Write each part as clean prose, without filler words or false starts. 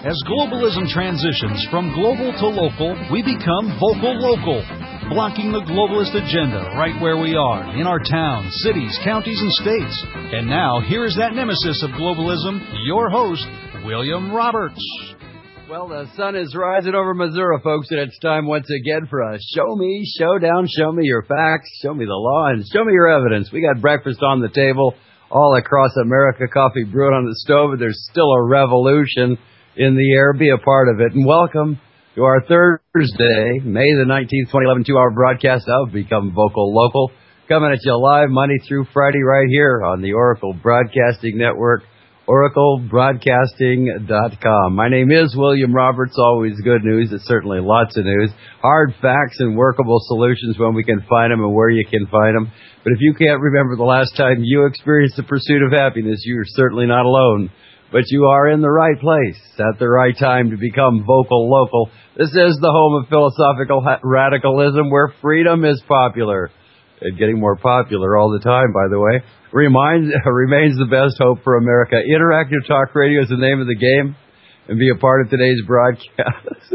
As globalism transitions from global to local, we become vocal local, blocking the globalist agenda right where we are, in our towns, cities, counties, and states. And now, here is that nemesis of globalism, your host, William Roberts. Well, the sun is rising over Missouri, folks, and it's time once again for a show me, showdown. Show me your facts, show me the law, and show me your evidence. We got breakfast on the table all across America, coffee brewing on the stove, and there's still a revolution in the air. Be a part of it. And welcome to our Thursday, May the 19th, 2011, 2-hour broadcast of Become Vocal Local. Coming at you live Monday through Friday right here on the Oracle Broadcasting Network, oraclebroadcasting.com. My name is William Roberts. Always good news. It's certainly lots of news. Hard facts and workable solutions when we can find them and where you can find them. But if you can't remember the last time you experienced the pursuit of happiness, you're certainly not alone. But you are in the right place at the right time to become vocal local. This is the home of philosophical radicalism where freedom is popular. And getting more popular all the time, by the way. Remains the best hope for America. Interactive Talk Radio is the name of the game. And be a part of today's broadcast.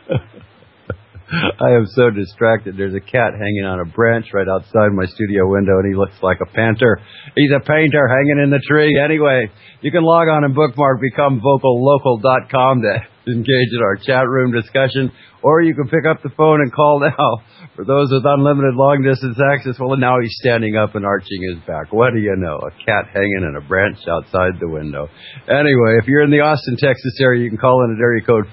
I am so distracted. There's a cat hanging on a branch right outside my studio window, and he looks like a panther. He's a painter hanging in the tree. Anyway, you can log on and bookmark BecomeVocalLocal.com to engage in our chat room discussion, or you can pick up the phone and call now. For those with unlimited long-distance access, well, now he's standing up and arching his back. What do you know? A cat hanging in a branch outside the window. Anyway, if you're in the Austin, Texas area, you can call in at area code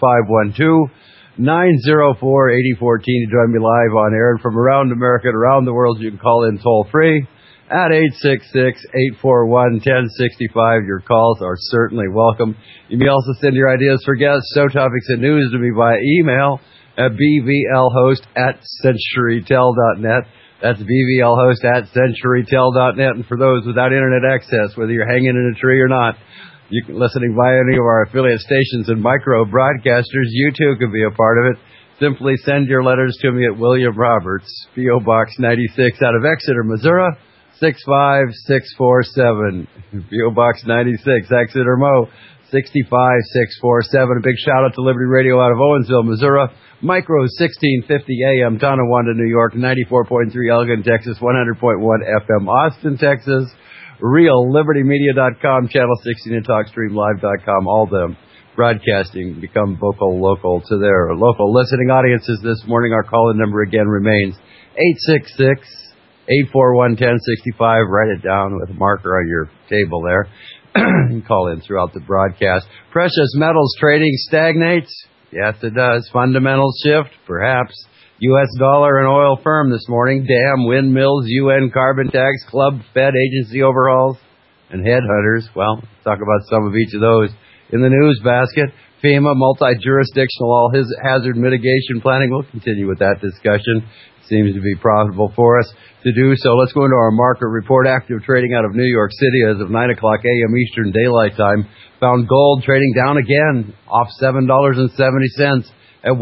512-904-8014 to join me live on air. And from around America and around the world, you can call in toll-free at 866-841-1065. Your calls are certainly welcome. You may also send your ideas for guests, show topics, and news to me via email at bvlhost@centurytel.net. That's bvlhost@centurytel.net. And for those without internet access, whether you're hanging in a tree or not, you can listening via any of our affiliate stations and micro broadcasters, you too can be a part of it. Simply send your letters to me at William Roberts, P.O. Box 96 out of Exeter, Missouri, 65647. P.O. Box 96, Exeter, Mo, 65647. A big shout out to Liberty Radio out of Owensville, Missouri. Micro 1650 AM, Tonawanda, New York, 94.3 Elgin, Texas, 100.1 FM, Austin, Texas. RealLibertyMedia.com, Channel 16 and TalkStreamLive.com, all them broadcasting Become Vocal Local to their local listening audiences this morning. Our call-in number again remains 866-841-1065. Write it down with a marker on your table there. You can call in throughout the broadcast. Precious metals trading stagnates? Yes, it does. Fundamentals shift? Perhaps. U.S. dollar and oil firm this morning. Dam, windmills, UN carbon tax, club, Fed agency overhauls, and headhunters. Well, let's talk about some of each of those. In the news basket, FEMA, multi-jurisdictional all-hazard mitigation planning. We'll continue with that discussion. It seems to be profitable for us to do so. Let's go into our market report. Active trading out of New York City as of 9 o'clock a.m. Eastern Daylight Time. Found gold trading down again, off $7.70. At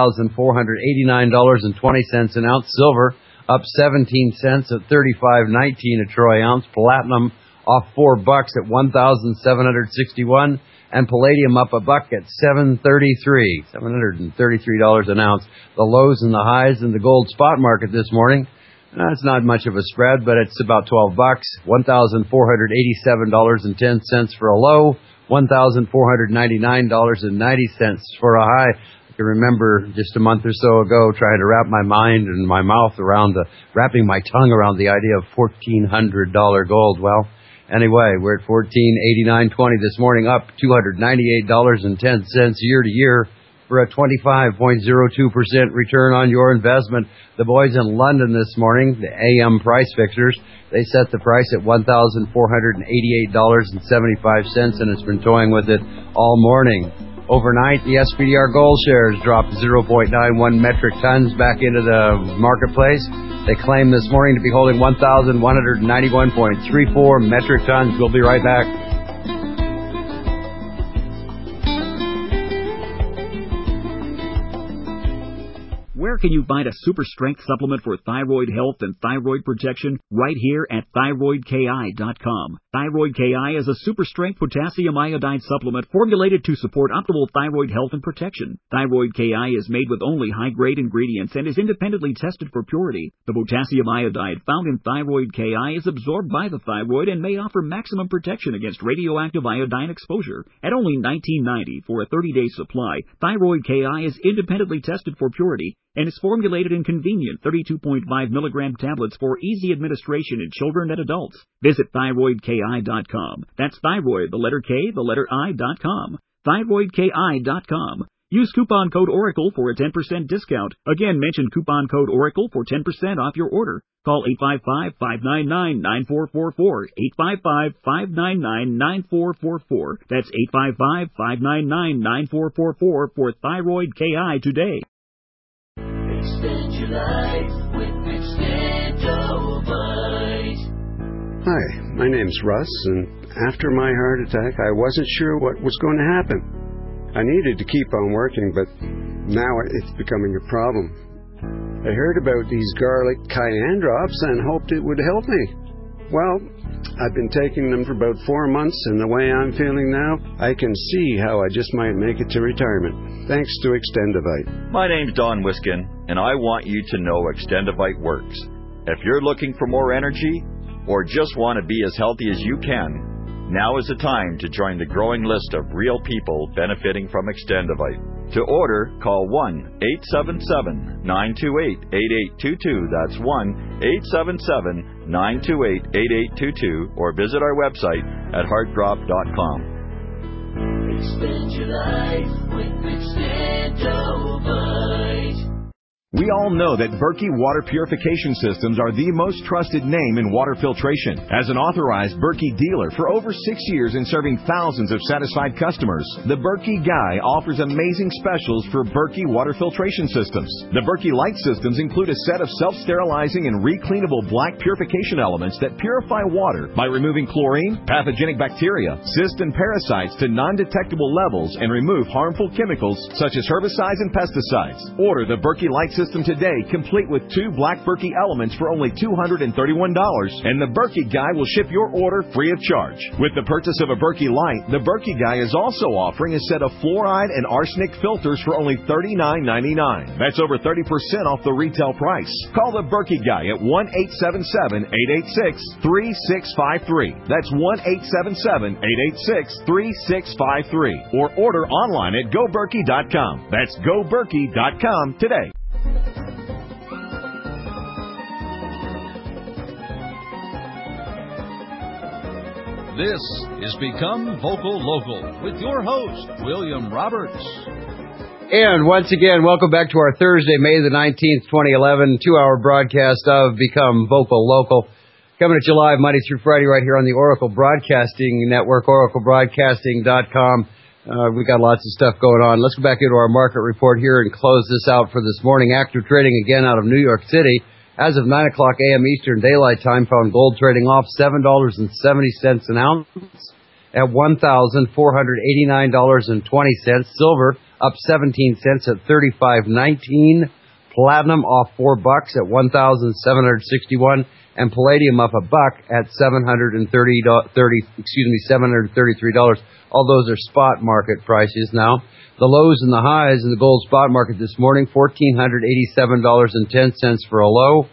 $1,489.20 an ounce. Silver up 17 cents at $35.19 a troy ounce. Platinum off $4 at $1,761, and palladium up $1 at $733 an ounce. The lows and the highs in the gold spot market this morning. It's not much of a spread, but it's about $12. $1,487.10 for a low. $1,499.90 for a high. I can remember just a month or so ago trying to wrap my mind and my mouth around wrapping my tongue around the idea of $1,400 gold. Well, anyway, we're at $1,489.20 this morning, up $298.10 year to year for a 25.02% return on your investment. The boys in London this morning, the AM price fixers, they set the price at $1,488.75 and it's been toying with it all morning. Overnight, the SPDR gold shares dropped 0.91 metric tons back into the marketplace. They claim this morning to be holding 1,191.34 metric tons. We'll be right back. We're Where can you find a super strength supplement for thyroid health and thyroid protection? Right here at thyroidki.com. Thyroid KI is a super strength potassium iodide supplement formulated to support optimal thyroid health and protection. Thyroid KI is made with only high-grade ingredients and is independently tested for purity. The potassium iodide found in Thyroid KI is absorbed by the thyroid and may offer maximum protection against radioactive iodine exposure. At only $19.90 for a 30-day supply, Thyroid KI is independently tested for purity and is formulated in convenient 32.5 milligram tablets for easy administration in children and adults. Visit thyroidki.com. That's thyroid, the letter K, the letter I.com. thyroidki.com. Use coupon code ORACLE for a 10% discount. Again, mention coupon code ORACLE for 10% off your order. Call 855-599-9444. 855-599-9444. That's 855-599-9444 for Thyroid KI today. Extend your life with Extendovite. Hi, my name's Russ, and after my heart attack, I wasn't sure what was going to happen. I needed to keep on working, but now it's becoming a problem. I heard about these garlic cayenne drops and hoped it would help me. Well, I've been taking them for about 4 months, and the way I'm feeling now, I can see how I just might make it to retirement. Thanks to Extendovite. My name's Don Wiskin, and I want you to know Extendovite works. If you're looking for more energy, or just want to be as healthy as you can, now is the time to join the growing list of real people benefiting from Extendovite. To order, call 1-877-928-8822. That's 1-877-928-8822, or visit our website at heartdrop.com. Extend your life with Extendovite. We all know that Berkey Water Purification Systems are the most trusted name in water filtration. As an authorized Berkey dealer for over 6 years and serving thousands of satisfied customers, the Berkey Guy offers amazing specials for Berkey Water Filtration Systems. The Berkey Light Systems include a set of self-sterilizing and recleanable black purification elements that purify water by removing chlorine, pathogenic bacteria, cysts, and parasites to non-detectable levels and remove harmful chemicals such as herbicides and pesticides. Order the Berkey Light System today, complete with 2 black Berkey elements for only $231, and the Berkey Guy will ship your order free of charge. With the purchase of a Berkey Light, the Berkey Guy is also offering a set of fluoride and arsenic filters for only $39.99. That's over 30% off the retail price. Call the Berkey Guy at 1-877-886-3653. That's 1-877-886-3653. Or order online at GoBerkey.com. That's GoBerkey.com today. This is Become Vocal Local with your host, William Roberts. And once again, welcome back to our Thursday, May the 19th, 2011, 2-hour broadcast of Become Vocal Local. Coming at you live Monday through Friday right here on the Oracle Broadcasting Network, oraclebroadcasting.com. We got lots of stuff going on. Let's go back into our market report here and close this out for this morning. Active trading again out of New York City. As of 9 o'clock a.m. Eastern Daylight Time, found gold trading off $7.70 an ounce at $1,489.20. Silver up 17 cents at $35.19. Platinum off $4 at $1,761. And palladium up $1 at $733. All those are spot market prices now. The lows and the highs in the gold spot market this morning, $1,487.10 for a low,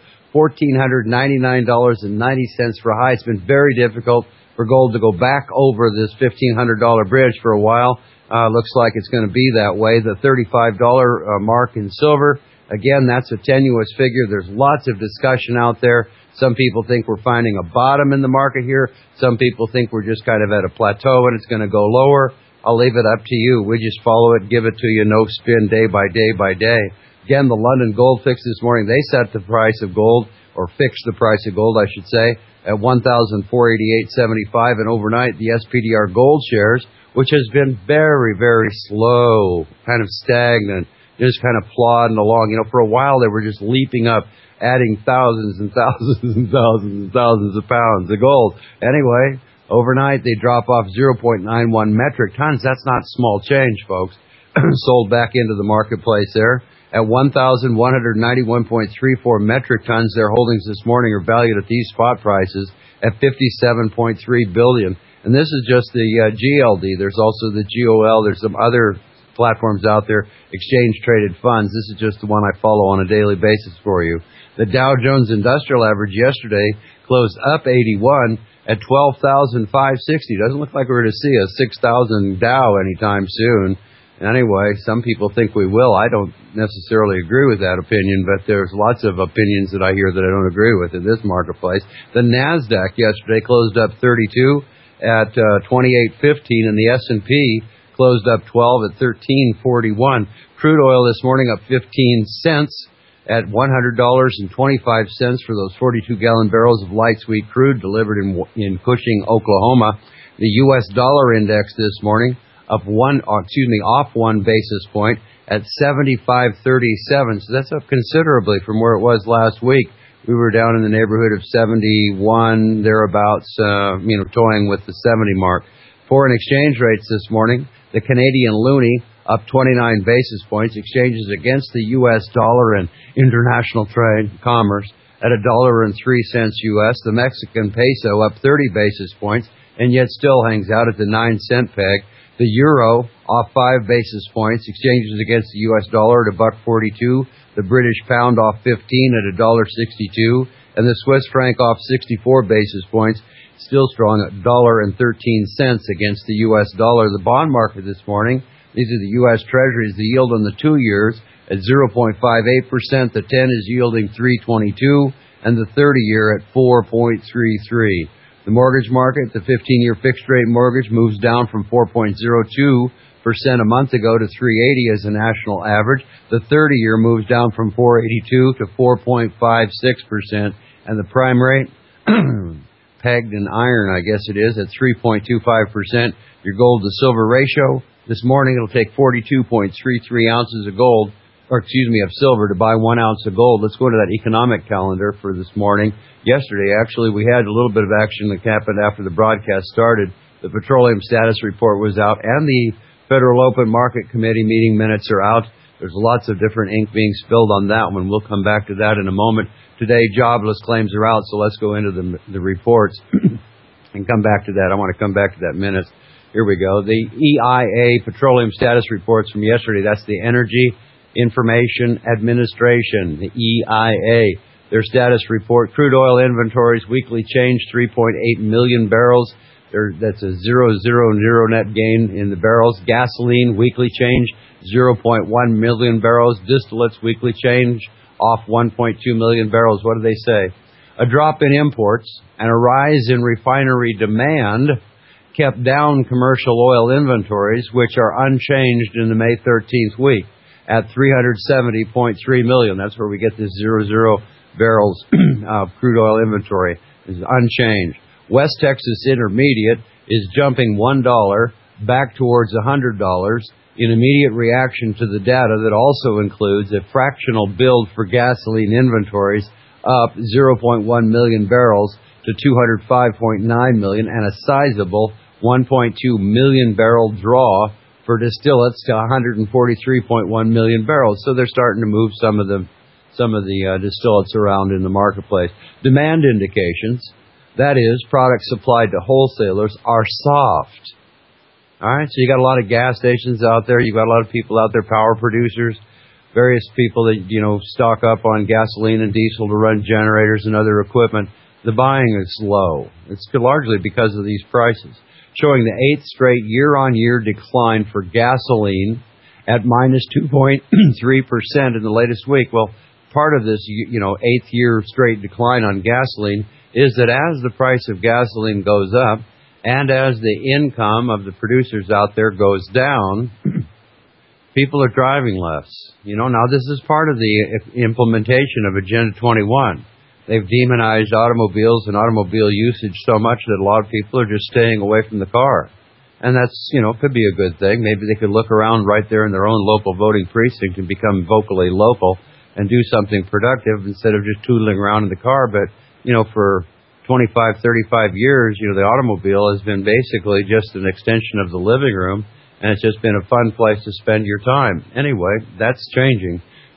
$1,499.90 for a high. It's been very difficult for gold to go back over this $1,500 bridge for a while. Looks like it's going to be that way. The $35 mark in silver, again, that's a tenuous figure. There's lots of discussion out there. Some people think we're finding a bottom in the market here. Some people think we're just kind of at a plateau and it's going to go lower. I'll leave it up to you. We just follow it, give it to you, no spin day by day by day. Again, the London Gold Fix this morning, they set the price of gold, or fixed the price of gold, I should say, at $1,488.75. And overnight, the SPDR gold shares, which has been very, very slow, kind of stagnant, just kind of plodding along. You know, for a while they were just leaping up, adding thousands and thousands and thousands and thousands of pounds of gold. Anyway, overnight, they drop off 0.91 metric tons. That's not small change, folks. Sold back into the marketplace there. at 1,191.34 metric tons. Their holdings this morning are valued at these spot prices at $57.3 billion. And this is just the GLD. There's also the GOL. There's some other platforms out there, exchange-traded funds. This is just the one I follow on a daily basis for you. The Dow Jones Industrial Average yesterday closed up 81 at 12,560. Doesn't look like we're going to see a 6,000 Dow anytime soon. Anyway, some people think we will. I don't necessarily agree with that opinion, but there's lots of opinions that I hear that I don't agree with in this marketplace. The NASDAQ yesterday closed up 32 at 28.15, and the S&P closed up 12 at 13.41. Crude oil this morning up 15 cents at $100.25 for those 42-gallon barrels of light sweet crude delivered in Cushing, Oklahoma. The U.S. dollar index this morning off 1 basis point at 75.37. So that's up considerably from where it was last week. We were down in the neighborhood of 71, thereabouts, toying with the 70 mark. Foreign exchange rates this morning, the Canadian loonie up 29 basis points, exchanges against the U.S. dollar and international trade commerce at $1.03 U.S. The Mexican peso up 30 basis points and yet still hangs out at the 9-cent peg. The euro off 5 basis points, exchanges against the U.S. dollar at $1.42. The British pound off 15 at $1.62, and the Swiss franc off 64 basis points, still strong at $1.13 against the U.S. dollar. The bond market this morning, these are the U.S. Treasuries. The yield on the 2 years at 0.58%. The 10 is yielding 3.22, and the 30-year at 4.33. The mortgage market, the 15-year fixed-rate mortgage moves down from 4.02% a month ago to 3.80 as a national average. The 30-year moves down from 4.82 to 4.56%, and the prime rate, pegged in iron, I guess it is, at 3.25%. Your gold to silver ratio this morning, it'll take 42.33 ounces of gold, of silver to buy 1 ounce of gold. Let's go to that economic calendar for this morning. Yesterday, actually, we had a little bit of action that happened after the broadcast started. The petroleum status report was out, and the Federal Open Market Committee meeting minutes are out. There's lots of different ink being spilled on that one. We'll come back to that in a moment. Today, jobless claims are out, so let's go into the reports and come back to that. I want to come back to that in minutes. Here we go. The EIA petroleum status reports from yesterday. That's the Energy Information Administration, the EIA. Their status report, crude oil inventories, weekly change, 3.8 million barrels. That's a 0.00 net gain in the barrels. Gasoline, weekly change, 0.1 million barrels. Distillates, weekly change, off 1.2 million barrels. What do they say? A drop in imports and a rise in refinery demand kept down commercial oil inventories, which are unchanged in the May 13th week at 370.3 million. That's where we get this 00 barrels of crude oil inventory. Is unchanged. West Texas Intermediate is jumping $1 back towards $100 in immediate reaction to the data that also includes a fractional build for gasoline inventories up 0.1 million barrels to 205.9 million and a sizable 1.2 million barrel draw for distillates to 143.1 million barrels. So they're starting to move some of the distillates around in the marketplace. Demand indications, that is, products supplied to wholesalers, are soft. All right, so you got a lot of gas stations out there. You've got a lot of people out there, power producers, various people that, stock up on gasoline and diesel to run generators and other equipment. The buying is low. It's largely because of these prices, showing the 8th straight year-on-year decline for gasoline at minus 2.3% in the latest week. Well, part of this, 8th year straight decline on gasoline is that as the price of gasoline goes up and as the income of the producers out there goes down, people are driving less. Now this is part of the implementation of Agenda 21. They've demonized automobiles and automobile usage so much that a lot of people are just staying away from the car. And that's, could be a good thing. Maybe they could look around right there in their own local voting precinct and become vocally local and do something productive instead of just tootling around in the car. But, for 25, 35 years, the automobile has been basically just an extension of the living room, and it's just been a fun place to spend your time. Anyway, that's changing.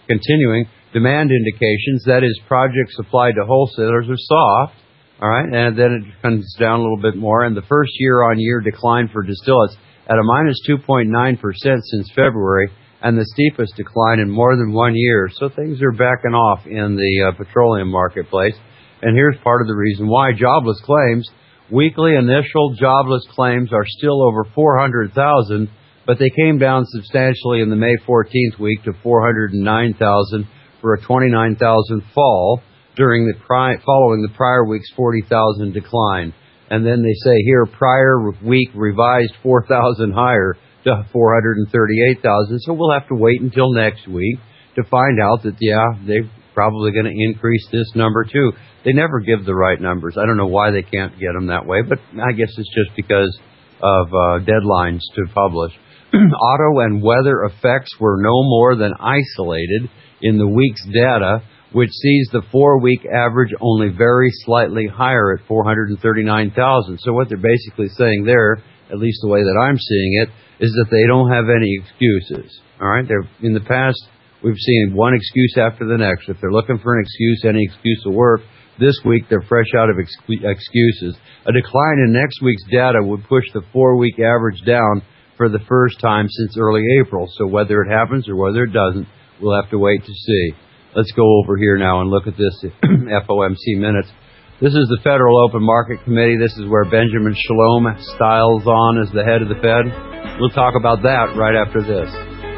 continuing. Demand indications, that is, projects supplied to wholesalers, are soft. All right, and then it comes down a little bit more. And the first year-on-year decline for distillates at a minus 2.9% since February, and the steepest decline in more than 1 year. So things are backing off in the petroleum marketplace. And here's part of the reason why. Jobless claims. Weekly initial jobless claims are still over 400,000, but they came down substantially in the May 14th week to 409,000 for a 29,000 fall during the following the prior week's 40,000 decline. And then they say here, prior week revised 4,000 higher to 438,000. So we'll have to wait until next week to find out that, they're probably going to increase this number too. They never give the right numbers. I don't know why they can't get them that way, but I guess it's just because of deadlines to publish. Auto and weather effects were no more than isolated in the week's data, which sees the 4-week average only very slightly higher at 439,000. So what they're basically saying there, at least the way that I'm seeing it, is that they don't have any excuses. All right? In the past, we've seen one excuse after the next. If they're looking for an excuse, any excuse will work. This week, they're fresh out of excuses. A decline in next week's data would push the 4-week average down for the first time since early April. So whether it happens or whether it doesn't, we'll have to wait to see. Let's go over here now and look at this FOMC minutes. This is the Federal Open Market Committee. This is where Benjamin Shalom styles on as the head of the Fed. We'll talk about that right after this.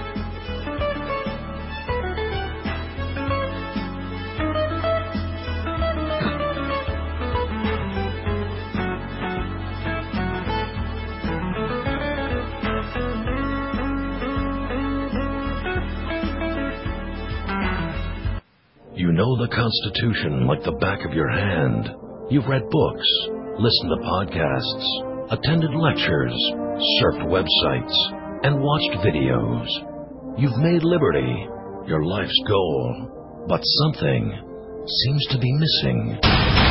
You know the Constitution like the back of your hand. You've read books, listened to podcasts, attended lectures, surfed websites, and watched videos. You've made liberty your life's goal, but something seems to be missing.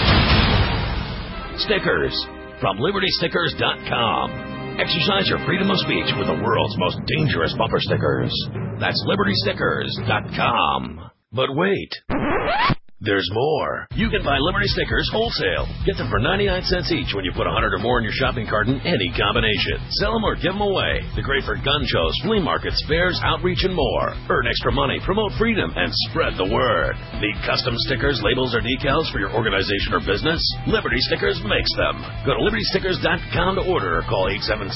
Stickers from LibertyStickers.com. Exercise your freedom of speech with the world's most dangerous bumper stickers. That's LibertyStickers.com. But wait, there's more. You can buy Liberty Stickers wholesale. Get them for 99 cents each when you put 100 or more in your shopping cart in any combination. Sell them or give them away. They're great for gun shows, flea markets, fairs, outreach, and more. Earn extra money, promote freedom, and spread the word. Need custom stickers, labels, or decals for your organization or business? Liberty Stickers makes them. Go to LibertyStickers.com to order or call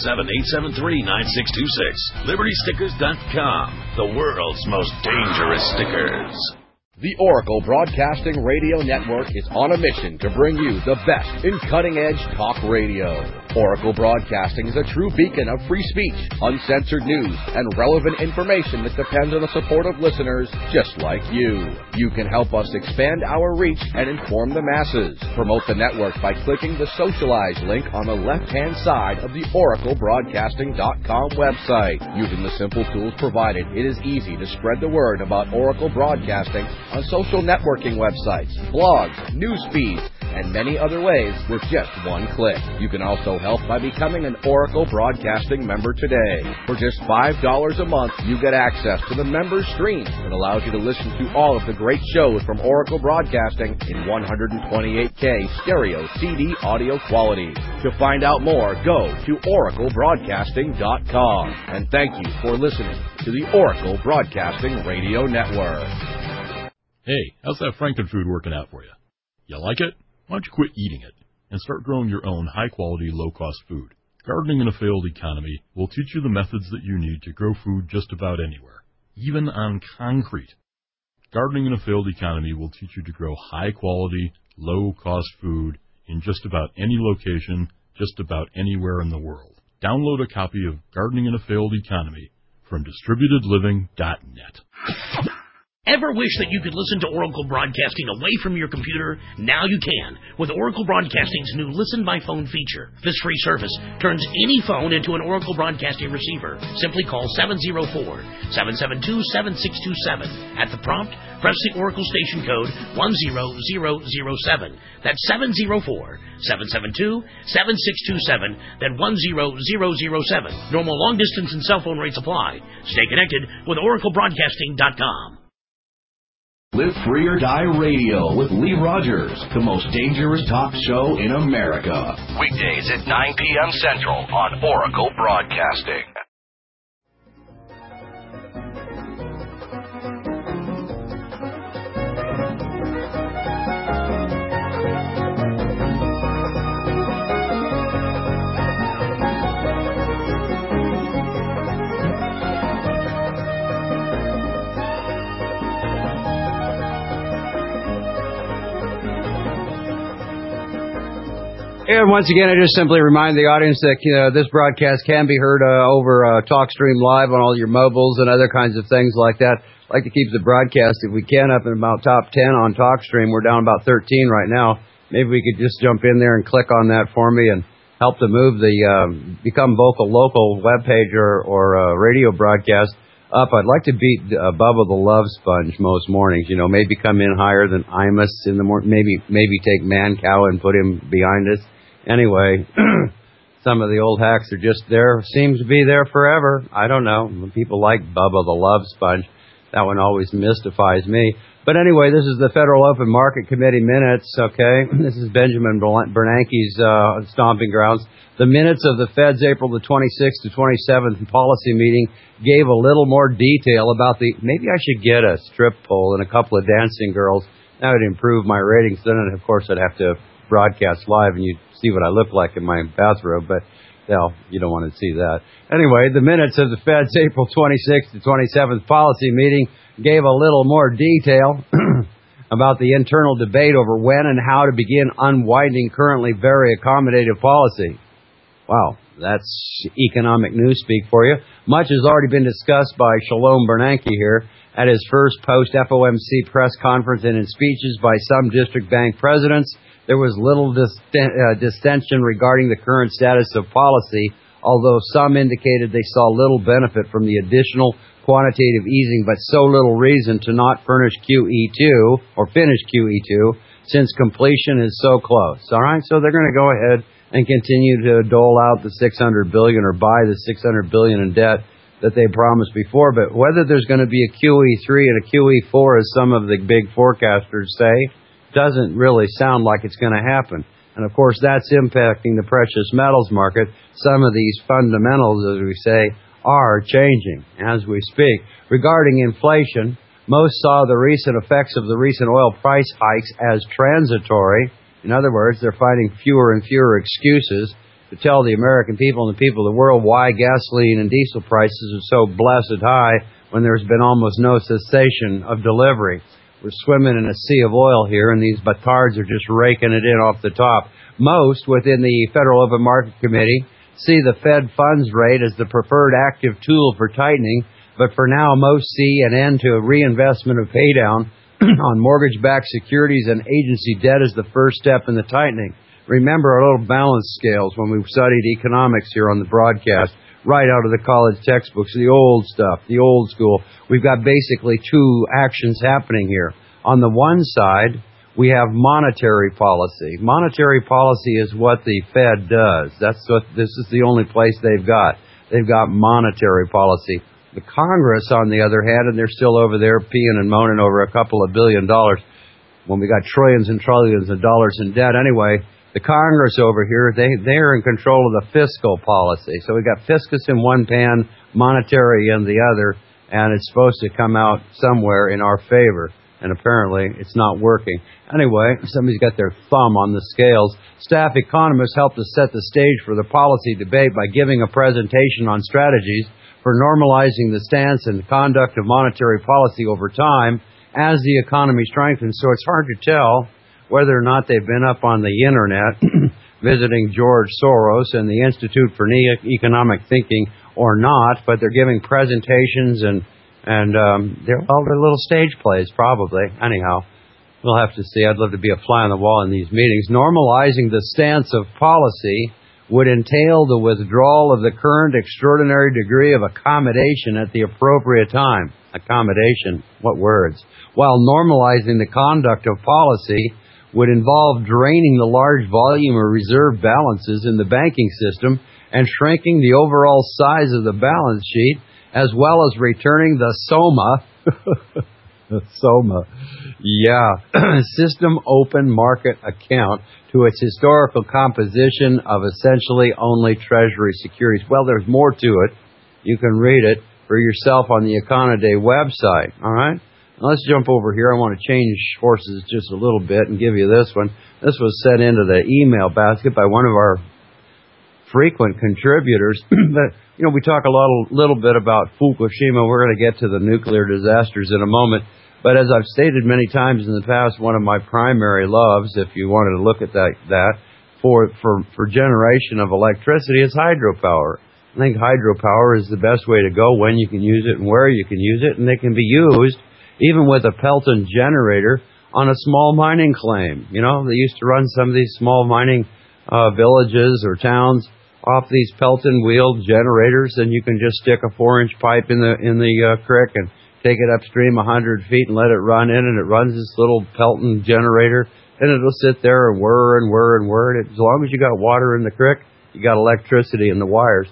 877-873-9626. LibertyStickers.com. The world's most dangerous stickers. The Oracle Broadcasting Radio Network is on a mission to bring you the best in cutting-edge talk radio. Oracle Broadcasting is a true beacon of free speech, uncensored news, and relevant information that depends on the support of listeners just like you. You can help us expand our reach and inform the masses. Promote the network by clicking the Socialize link on the left-hand side of the OracleBroadcasting.com website. Using the simple tools provided, it is easy to spread the word about Oracle Broadcasting on social networking websites, blogs, news feeds, and many other ways with just one click. You can also help by becoming an Oracle Broadcasting member today. For just $5 a month, you get access to the member stream that allows you to listen to all of the great shows from Oracle Broadcasting in 128K stereo CD audio quality. To find out more, go to OracleBroadcasting.com. And thank you for listening to the Oracle Broadcasting Radio Network. Hey, how's that Frankenfood working out for you? You like it? Why don't you quit eating it and start growing your own high-quality, low-cost food? Gardening in a Failed Economy will teach you the methods that you need to grow food just about anywhere, even on concrete. Gardening in a Failed Economy will teach you to grow high-quality, low-cost food in just about any location, just about anywhere in the world. Download a copy of Gardening in a Failed Economy from DistributedLiving.net. Ever wish that you could listen to Oracle Broadcasting away from your computer? Now you can with Oracle Broadcasting's new Listen by Phone feature. This free service turns any phone into an Oracle Broadcasting receiver. Simply call 704-772-7627. At the prompt, press the Oracle station code 10007. That's 704-772-7627, then 10007. Normal long distance and cell phone rates apply. Stay connected with OracleBroadcasting.com. Live Free or Die Radio with Lee Rogers, the most dangerous talk show in America. Weekdays at 9 p.m. Central on Oracle Broadcasting. And once again, I just simply remind the audience that this broadcast can be heard over TalkStream Live on all your mobiles and other kinds of things like that. I'd like to keep the broadcast, if we can, up in about top 10 on TalkStream. We're down about 13 right now. Maybe we could just jump in there and click on that for me and help to move the Become Vocal Local webpage or radio broadcast up. I'd like to beat Bubba the Love Sponge most mornings. Maybe come in higher than Imus in the morning. Maybe take Mancow and put him behind us. Anyway, some of the old hacks are just there, seems to be there forever. I don't know. People like Bubba the Love Sponge. That one always mystifies me. But anyway, this is the Federal Open Market Committee minutes, okay? This is Benjamin Bernanke's stomping grounds. The minutes of the Fed's April the 26th to 27th policy meeting gave a little more detail about maybe I should get a strip pole and a couple of dancing girls. That would improve my ratings. Then, of course, I'd have to broadcast live and you'd see what I look like in my bathrobe, but you don't want to see that. Anyway, the minutes of the Fed's April 26th to 27th policy meeting gave a little more detail about the internal debate over when and how to begin unwinding currently very accommodative policy. Wow, that's economic newspeak for you. Much has already been discussed by Shalom Bernanke here at his first post-FOMC press conference and in speeches by some district bank presidents. There was little distension regarding the current status of policy, although some indicated they saw little benefit from the additional quantitative easing, but so little reason to not finish QE2 since completion is so close. All right, so they're going to go ahead and continue to dole out the $600 billion or buy the $600 billion in debt that they promised before. But whether there's going to be a QE3 and a QE4, as some of the big forecasters say, doesn't really sound like it's going to happen. And, of course, that's impacting the precious metals market. Some of these fundamentals, as we say, are changing as we speak. Regarding inflation, most saw the recent effects of the recent oil price hikes as transitory. In other words, they're finding fewer and fewer excuses to tell the American people and the people of the world why gasoline and diesel prices are so blessed high when there's been almost no cessation of delivery. We're swimming in a sea of oil here, and these batards are just raking it in off the top. Most within the Federal Open Market Committee see the Fed funds rate as the preferred active tool for tightening, but for now most see an end to a reinvestment of paydown on mortgage-backed securities and agency debt as the first step in the tightening. Remember our little balance scales when we've studied economics here on the broadcast, right out of the college textbooks, the old stuff, the old school. We've got basically two actions happening here. On the one side, we have monetary policy. Monetary policy is what the Fed does. This is the only place they've got. They've got monetary policy. The Congress, on the other hand, and they're still over there peeing and moaning over a couple of $1 billion when we got trillions and trillions of dollars in debt. Anyway, the Congress over here, they're in control of the fiscal policy. So we got fiscus in one pan, monetary in the other, and it's supposed to come out somewhere in our favor. And apparently it's not working. Anyway, somebody's got their thumb on the scales. Staff economists helped to set the stage for the policy debate by giving a presentation on strategies for normalizing the stance and conduct of monetary policy over time as the economy strengthens. So it's hard to tell whether or not they've been up on the internet visiting George Soros and the Institute for Economic Thinking or not, but they're giving presentations and they're little stage plays probably. Anyhow, we'll have to see. I'd love to be a fly on the wall in these meetings. Normalizing the stance of policy would entail the withdrawal of the current extraordinary degree of accommodation at the appropriate time. Accommodation, what words? While normalizing the conduct of policy would involve draining the large volume of reserve balances in the banking system and shrinking the overall size of the balance sheet, as well as returning the SOMA, SOMA. Yeah. System Open Market Account to its historical composition of essentially only Treasury securities. Well, there's more to it. You can read it for yourself on the Econoday website. All right? Now let's jump over here. I want to change horses just a little bit and give you this one. This was sent into the email basket by one of our frequent contributors. But, you know, we talk a little bit about Fukushima. We're going to get to the nuclear disasters in a moment. But as I've stated many times in the past, one of my primary loves, if you wanted to look at that for generation of electricity, is hydropower. I think hydropower is the best way to go, when you can use it and where you can use it, and it can be used even with a Pelton generator on a small mining claim. You know, they used to run some of these small mining villages or towns off these Pelton wheeled generators, and you can just stick a 4-inch pipe in the creek and take it upstream 100 feet and let it run in, and it runs this little Pelton generator, and it'll sit there and whir and whir and whir. And as long as you got water in the creek, you got electricity in the wires.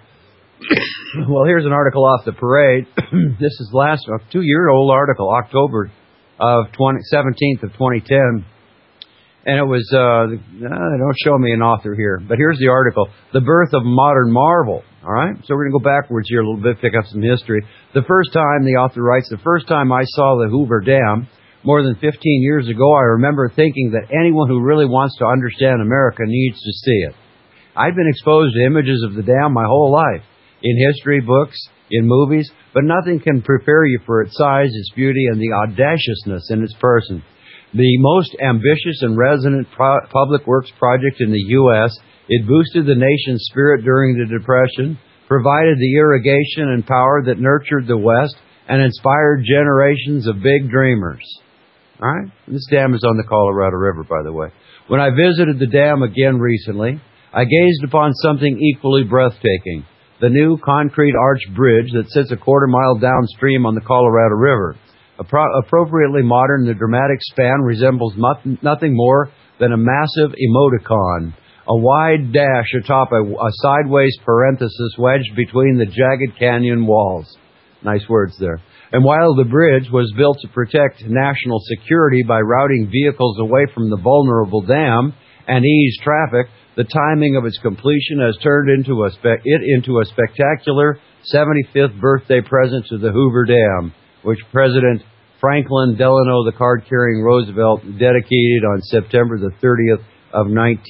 Well, here's an article off the Parade. This is last 2-year-old article, October of 17th of 2010. And it was, don't show me an author here, but here's the article, The Birth of Modern Marvel. All right, so we're going to go backwards here a little bit, pick up some history. The author writes, the first time I saw the Hoover Dam, more than 15 years ago, I remember thinking that anyone who really wants to understand America needs to see it. I'd been exposed to images of the dam my whole life, in history books, in movies, but nothing can prepare you for its size, its beauty, and the audaciousness in its person. The most ambitious and resonant public works project in the U.S., it boosted the nation's spirit during the Depression, provided the irrigation and power that nurtured the West, and inspired generations of big dreamers. All right? This dam is on the Colorado River, by the way. When I visited the dam again recently, I gazed upon something equally breathtaking, the new concrete arch bridge that sits a quarter-mile downstream on the Colorado River. Appropriately modern, the dramatic span resembles nothing more than a massive emoticon, a wide dash atop a sideways parenthesis wedged between the jagged canyon walls. Nice words there. And while the bridge was built to protect national security by routing vehicles away from the vulnerable dam and ease traffic, the timing of its completion has turned into a spectacular 75th birthday present to the Hoover Dam, which President Franklin Delano, the card-carrying Roosevelt, dedicated on September the 30th of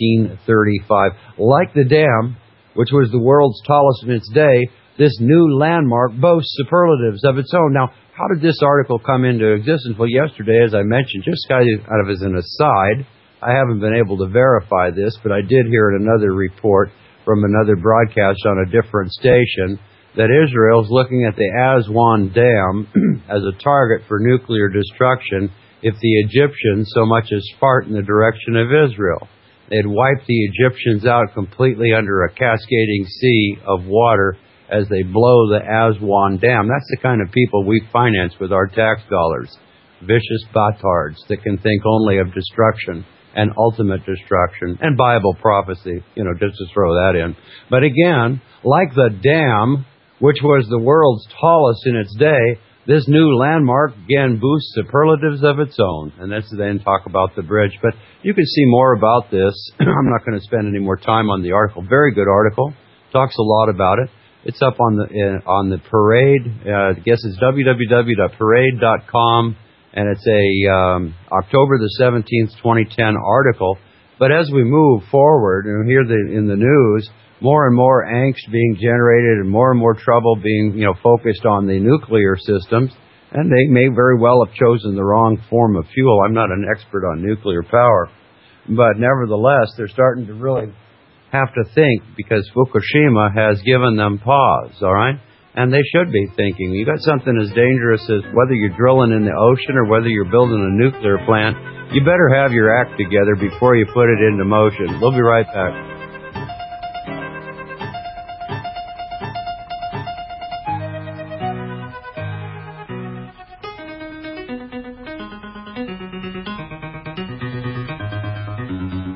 1935. Like the dam, which was the world's tallest in its day, this new landmark boasts superlatives of its own. Now, how did this article come into existence? Well, yesterday, as I mentioned, just kind of as an aside, I haven't been able to verify this, but I did hear in another report from another broadcast on a different station that Israel is looking at the Aswan Dam as a target for nuclear destruction if the Egyptians so much as fart in the direction of Israel. They'd wipe the Egyptians out completely under a cascading sea of water as they blow the Aswan Dam. That's the kind of people we finance with our tax dollars. Vicious batards that can think only of destruction and ultimate destruction and Bible prophecy, just to throw that in. But again, like the dam, which was the world's tallest in its day, this new landmark, again, boosts superlatives of its own. And let's then talk about the bridge. But you can see more about this. I'm not going to spend any more time on the article. Very good article. Talks a lot about it. It's up on the Parade. I guess it's www.parade.com. And it's a October the 17th, 2010 article. But as we move forward, and here in the news, more and more angst being generated and more trouble being, focused on the nuclear systems. And they may very well have chosen the wrong form of fuel. I'm not an expert on nuclear power. But nevertheless, they're starting to really have to think, because Fukushima has given them pause, all right? And they should be thinking. You got something as dangerous as whether you're drilling in the ocean or whether you're building a nuclear plant, you better have your act together before you put it into motion. We'll be right back.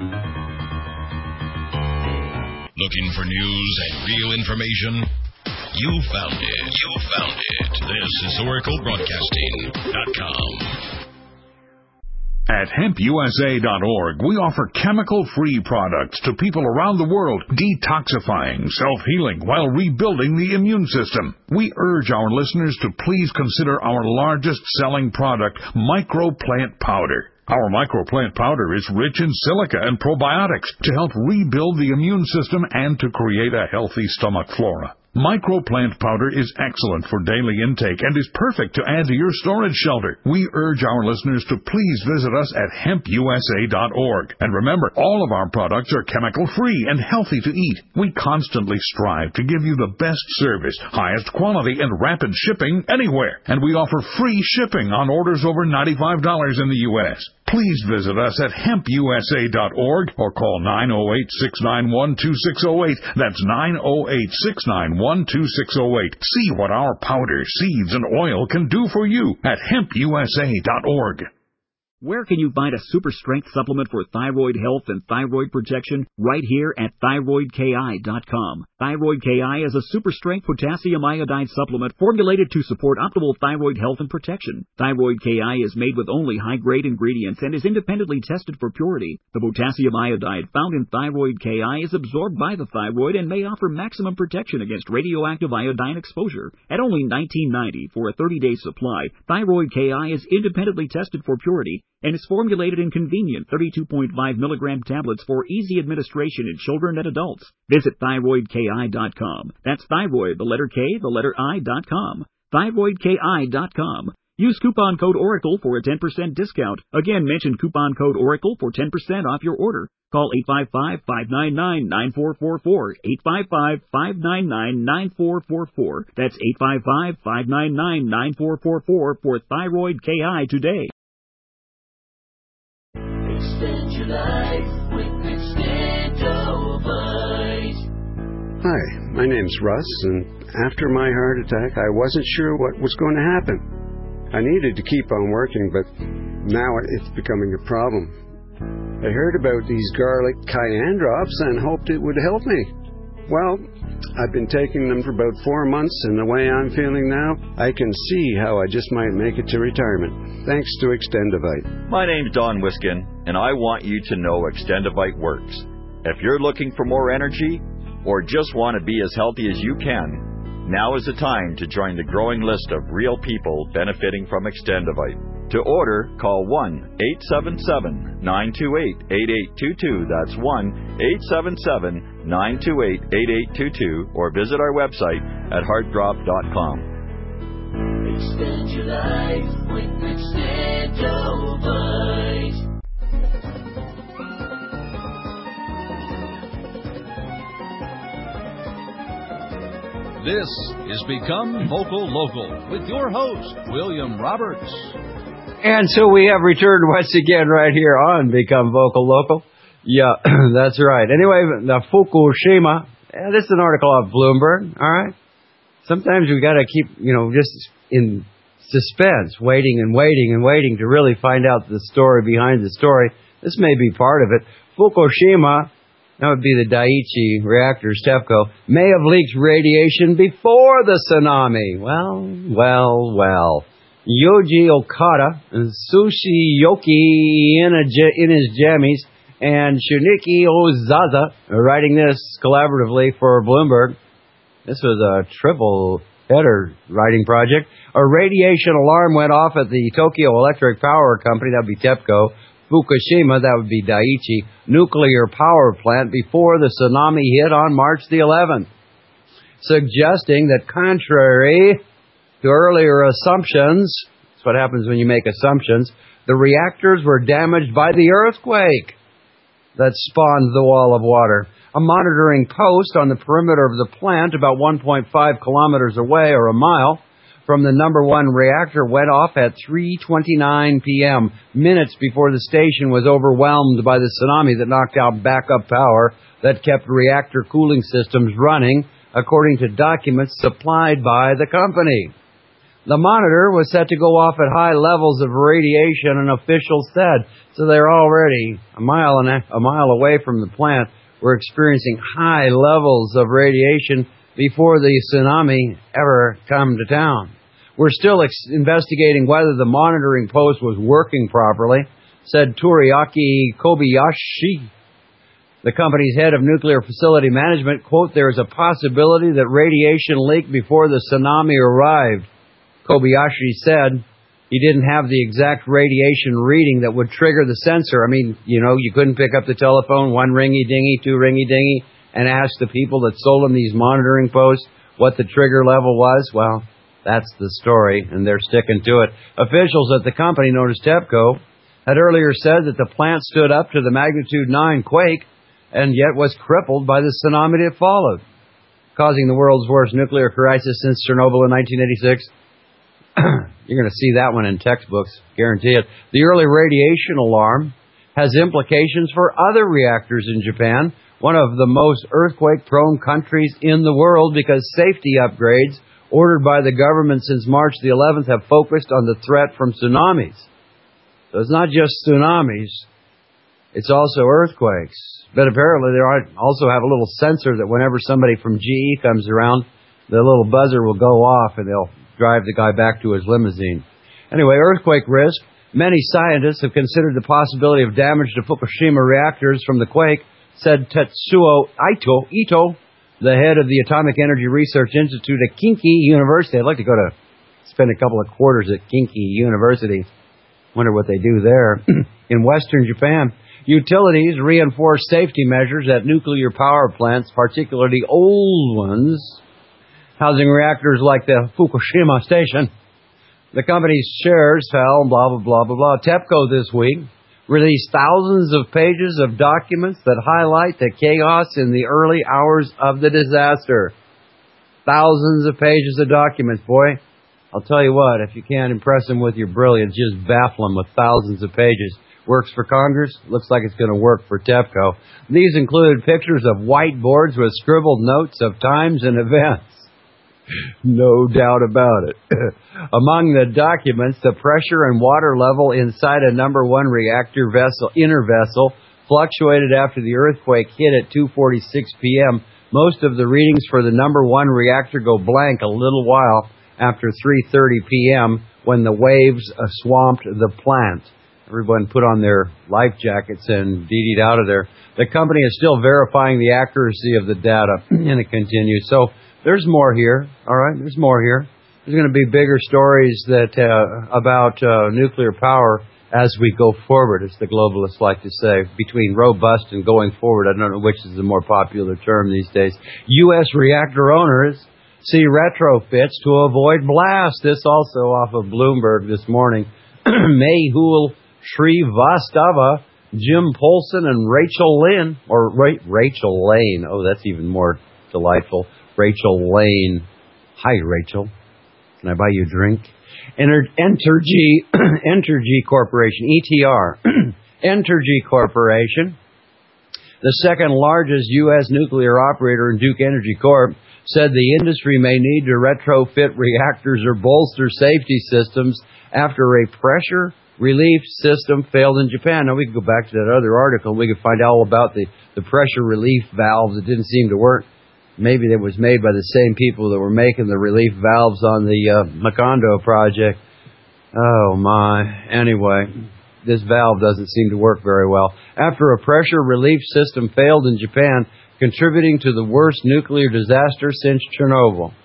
Looking for news and real information? You found it. You found it. This is OracleBroadcasting.com. At hempusa.org, we offer chemical-free products to people around the world, detoxifying, self-healing, while rebuilding the immune system. We urge our listeners to please consider our largest-selling product, Microplant Powder. Our Microplant Powder is rich in silica and probiotics to help rebuild the immune system and to create a healthy stomach flora. Microplant Powder is excellent for daily intake and is perfect to add to your storage shelter. We urge our listeners to please visit us at hempusa.org. And remember, all of our products are chemical-free and healthy to eat. We constantly strive to give you the best service, highest quality, and rapid shipping anywhere. And we offer free shipping on orders over $95 in the U.S. Please visit us at hempusa.org or call 908-691-2608. That's 908-691-2608. See what our powder, seeds, and oil can do for you at hempusa.org. Where can you find a super strength supplement for thyroid health and thyroid protection? Right here at thyroidki.com. Thyroid KI is a super strength potassium iodide supplement formulated to support optimal thyroid health and protection. Thyroid KI is made with only high-grade ingredients and is independently tested for purity. The potassium iodide found in Thyroid KI is absorbed by the thyroid and may offer maximum protection against radioactive iodine exposure. At only $19.90 for a 30-day supply, Thyroid KI is independently tested for purity and is formulated in convenient 32.5 milligram tablets for easy administration in children and adults. Visit thyroidki.com. That's thyroid, the letter K, the letter I.com. thyroidki.com. Use coupon code ORACLE for a 10% discount. Again, mention coupon code ORACLE for 10% off your order. Call 855-599-9444. 855-599-9444. That's 855-599-9444 for Thyroid KI today. Extend your life with Extendovite. Hi, my name's Russ, and after my heart attack, I wasn't sure what was going to happen. I needed to keep on working, but now it's becoming a problem. I heard about these garlic cayenne drops and hoped it would help me. Well, I've been taking them for about 4 months, and the way I'm feeling now, I can see how I just might make it to retirement. Thanks to Extendovite. My name's Don Wiskin, and I want you to know Extendovite works. If you're looking for more energy, or just want to be as healthy as you can, now is the time to join the growing list of real people benefiting from Extendovite. To order, call 1-877-928-8822. That's 1-877-928-8822. Or visit our website at heartdrop.com. Extend your life with Extendovite. This is Become Vocal Local with your host, William Roberts. And so we have returned once again right here on Become Vocal Local. Yeah, that's right. Anyway, the Fukushima, this is an article off Bloomberg, all right? Sometimes we got to keep, just in suspense, waiting to really find out the story behind the story. This may be part of it. Fukushima, that would be the Daiichi reactors, TEPCO, may have leaked radiation before the tsunami. Well. Yoji Okada, Sushi Yoki in his jammies, and Shunichi Ozaza are writing this collaboratively for Bloomberg. This was a triple header writing project. A radiation alarm went off at the Tokyo Electric Power Company, that would be TEPCO, Fukushima, that would be Daiichi, nuclear power plant before the tsunami hit on March the 11th, suggesting that contrary to earlier assumptions, that's what happens when you make assumptions, the reactors were damaged by the earthquake that spawned the wall of water. A monitoring post on the perimeter of the plant, about 1.5 kilometers away or a mile from the number one reactor, went off at 3:29 p.m., minutes before the station was overwhelmed by the tsunami that knocked out backup power that kept reactor cooling systems running, according to documents supplied by the company. The monitor was set to go off at high levels of radiation, an official said. So they're already a mile away from the plant. We're experiencing high levels of radiation. before the tsunami ever come to town. We're still investigating whether the monitoring post was working properly, said Toriaki Kobayashi, the company's head of nuclear facility management. Quote, there is a possibility that radiation leaked before the tsunami arrived. Kobayashi said he didn't have the exact radiation reading that would trigger the sensor. I mean, you couldn't pick up the telephone, one ringy-dingy, two ringy-dingy, and ask the people that sold them these monitoring posts what the trigger level was. Well, that's the story, and they're sticking to it. Officials at the company, known as TEPCO, had earlier said that the plant stood up to the magnitude 9 quake and yet was crippled by the tsunami that followed, causing the world's worst nuclear crisis since Chernobyl in 1986. You're going to see that one in textbooks, guarantee it. The early radiation alarm has implications for other reactors in Japan, one of the most earthquake-prone countries in the world, because safety upgrades ordered by the government since March the 11th have focused on the threat from tsunamis. So it's not just tsunamis, it's also earthquakes. But apparently they also have a little sensor that whenever somebody from GE comes around, the little buzzer will go off and they'll drive the guy back to his limousine. Anyway, earthquake risk. Many scientists have considered the possibility of damage to Fukushima reactors from the quake, said Tetsuo Ito, the head of the Atomic Energy Research Institute at Kinki University. I'd like to spend a couple of quarters at Kinki University. Wonder what they do there. In western Japan, utilities reinforce safety measures at nuclear power plants, particularly old ones, housing reactors like the Fukushima station. The company's shares fell, blah, blah, blah, blah, blah. TEPCO this week released thousands of pages of documents that highlight the chaos in the early hours of the disaster. Thousands of pages of documents, boy. I'll tell you what, if you can't impress them with your brilliance, just baffle them with thousands of pages. Works for Congress? Looks like it's going to work for TEPCO. These include pictures of whiteboards with scribbled notes of times and events. No doubt about it. Among the documents, the pressure and water level inside a number 1 reactor inner vessel fluctuated after the earthquake hit at 2:46 p.m. Most of the readings for the number 1 reactor go blank a little while after 3:30 p.m. when the waves swamped the plant. Everyone put on their life jackets and deeded out of there. The company is still verifying the accuracy of the data, and it continues. So there's more here, all right? There's more here. There's going to be bigger stories about nuclear power as we go forward, as the globalists like to say. Between robust and going forward, I don't know which is the more popular term these days. U.S. reactor owners see retrofits to avoid blast. This also off of Bloomberg this morning. Mehul Srivastava, Jim Polson, and Rachel Lane. Rachel Lane. Oh, that's even more delightful. Rachel Lane. Hi, Rachel. Can I buy you a drink? Entergy Corporation, ETR. Entergy Corporation, the second largest U.S. nuclear operator in Duke Energy Corp., said the industry may need to retrofit reactors or bolster safety systems after a pressure relief system failed in Japan. Now, we could go back to that other article and we could find out all about the pressure relief valves that didn't seem to work. Maybe it was made by the same people that were making the relief valves on the Macondo project. Oh, my. Anyway, this valve doesn't seem to work very well. After a pressure relief system failed in Japan, contributing to the worst nuclear disaster since Chernobyl.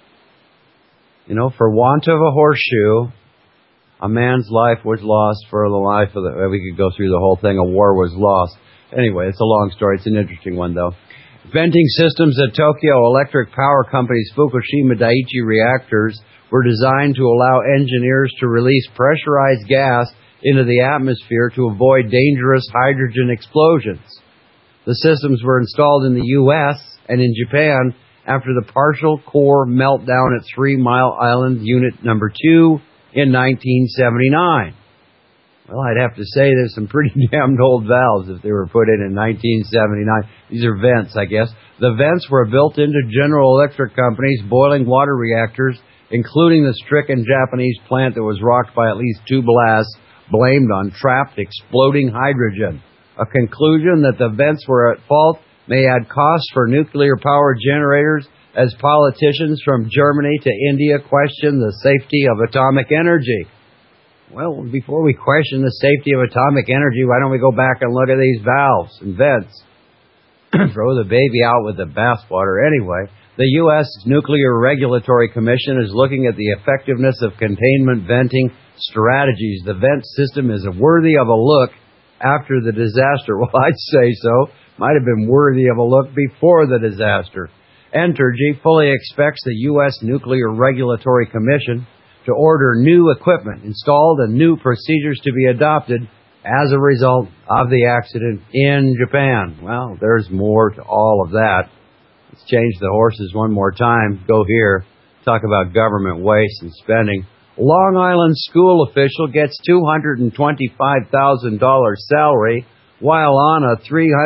You know, for want of a horseshoe, a man's life was lost for the life of the... We could go through the whole thing. A war was lost. Anyway, it's a long story. It's an interesting one, though. Venting systems at Tokyo Electric Power Company's Fukushima Daiichi reactors were designed to allow engineers to release pressurized gas into the atmosphere to avoid dangerous hydrogen explosions. The systems were installed in the U.S. and in Japan after the partial core meltdown at 3 Mile Island Unit Number 2 in 1979. Well, I'd have to say there's some pretty damned old valves if they were put in 1979. These are vents, I guess. The vents were built into General Electric Company's boiling water reactors, including the stricken Japanese plant that was rocked by at least 2 blasts blamed on trapped exploding hydrogen. A conclusion that the vents were at fault may add costs for nuclear power generators as politicians from Germany to India question the safety of atomic energy. Well, before we question the safety of atomic energy, why don't we go back and look at these valves and vents? Throw the baby out with the bathwater anyway. The U.S. Nuclear Regulatory Commission is looking at the effectiveness of containment venting strategies. The vent system is worthy of a look after the disaster. Well, I'd say so. Might have been worthy of a look before the disaster. Entergy fully expects the U.S. Nuclear Regulatory Commission to order new equipment installed and new procedures to be adopted as a result of the accident in Japan. Well, there's more to all of that. Let's change the horses one more time. Go here. Talk about government waste and spending. Long Island school official gets $225,000 salary while on a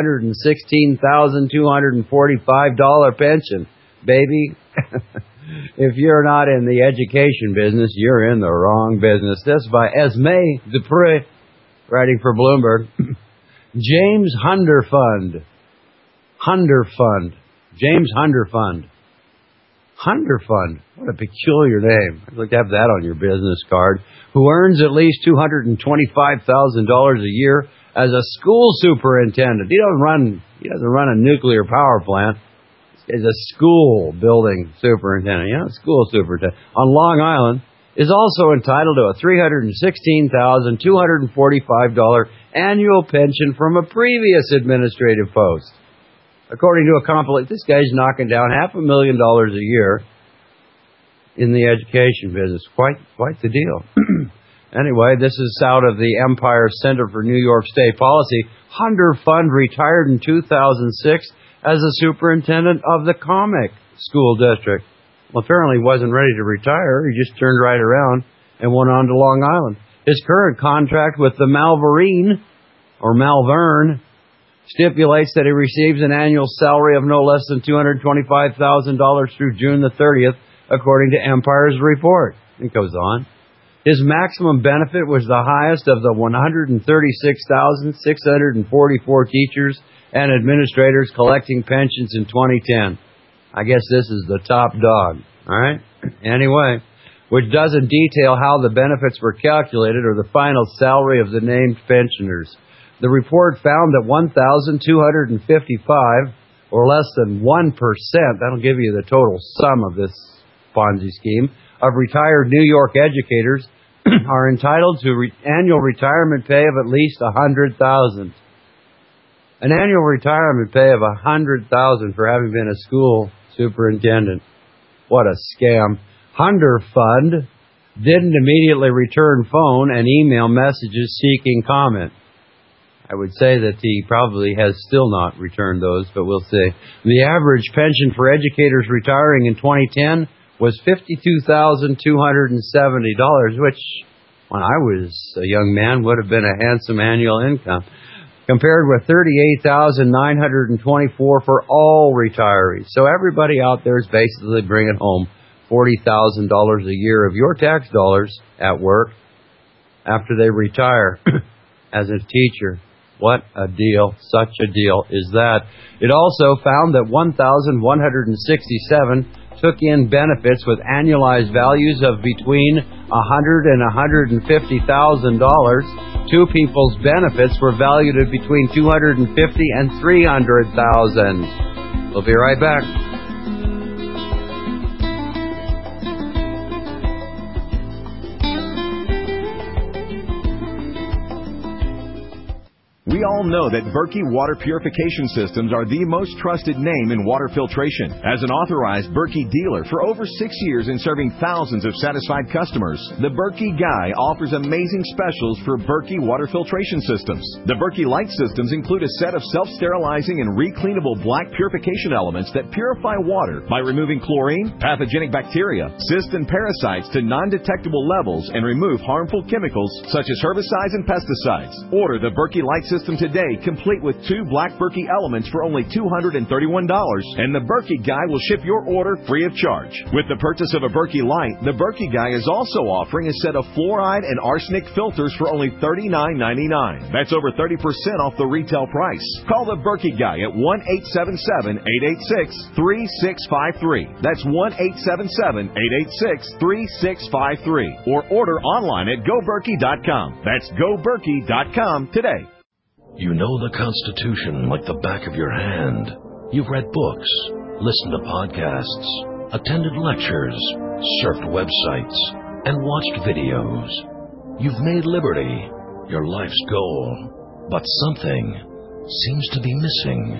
$316,245 pension. Baby, if you're not in the education business, you're in the wrong business. This by Esme Dupree, writing for Bloomberg. James Hunderfund. James Hunderfund. Hunderfund. What a peculiar name. I'd like to have that on your business card. Who earns at least $225,000 a year as a school superintendent. He doesn't run a nuclear power plant. He's a school building superintendent. Yeah, school superintendent. On Long Island, is also entitled to a $316,245 annual pension from a previous administrative post. According to a compilation, this guy's knocking down $500,000 a year in the education business. Quite the deal. Anyway, this is out of the Empire Center for New York State Policy. Hunderfund retired in 2006 as a superintendent of the Comic School District. Well, apparently he wasn't ready to retire. He just turned right around and went on to Long Island. His current contract with the Malvern stipulates that he receives an annual salary of no less than $225,000 through June the 30th, according to Empire's report. It goes on. His maximum benefit was the highest of the 136,644 teachers and administrators collecting pensions in 2010. I guess this is the top dog, all right? Anyway, which doesn't detail how the benefits were calculated or the final salary of the named pensioners. The report found that 1,255, or less than 1%, that'll give you the total sum of this Ponzi scheme, of retired New York educators are entitled to annual retirement pay of at least $100,000. An annual retirement pay of $100,000 for having been a school superintendent. What a scam. Hunderfund didn't immediately return phone and email messages seeking comment. I would say that he probably has still not returned those, but we'll see. The average pension for educators retiring in 2010 was $52,270, which, when I was a young man, would have been a handsome annual income, compared with $38,924 for all retirees. So everybody out there is basically bringing home $40,000 a year of your tax dollars at work after they retire as a teacher. What a deal. Such a deal is that. It also found that 1,167 took in benefits with annualized values of between $100,000 and $150,000. Two people's benefits were valued at between $250,000 and $300,000. We'll be right back. We all know that Berkey Water Purification Systems are the most trusted name in water filtration. As an authorized Berkey dealer for over 6 years and serving thousands of satisfied customers, the Berkey Guy offers amazing specials for Berkey Water Filtration Systems. The Berkey Light Systems include a set of self-sterilizing and recleanable black purification elements that purify water by removing chlorine, pathogenic bacteria, cysts, and parasites to non-detectable levels and remove harmful chemicals such as herbicides and pesticides. Order the Berkey Light Systems system today, complete with 2 Black Berkey elements for only $231, and the Berkey Guy will ship your order free of charge. With the purchase of a Berkey Light, the Berkey Guy is also offering a set of fluoride and arsenic filters for only $39.99. That's over 30% off the retail price. Call the Berkey Guy at 1-877-886-3653. That's 1-877-886-3653. Or order online at GoBerkey.com. That's GoBerkey.com today. You know the Constitution like the back of your hand. You've read books, listened to podcasts, attended lectures, surfed websites, and watched videos. You've made liberty your life's goal, but something seems to be missing.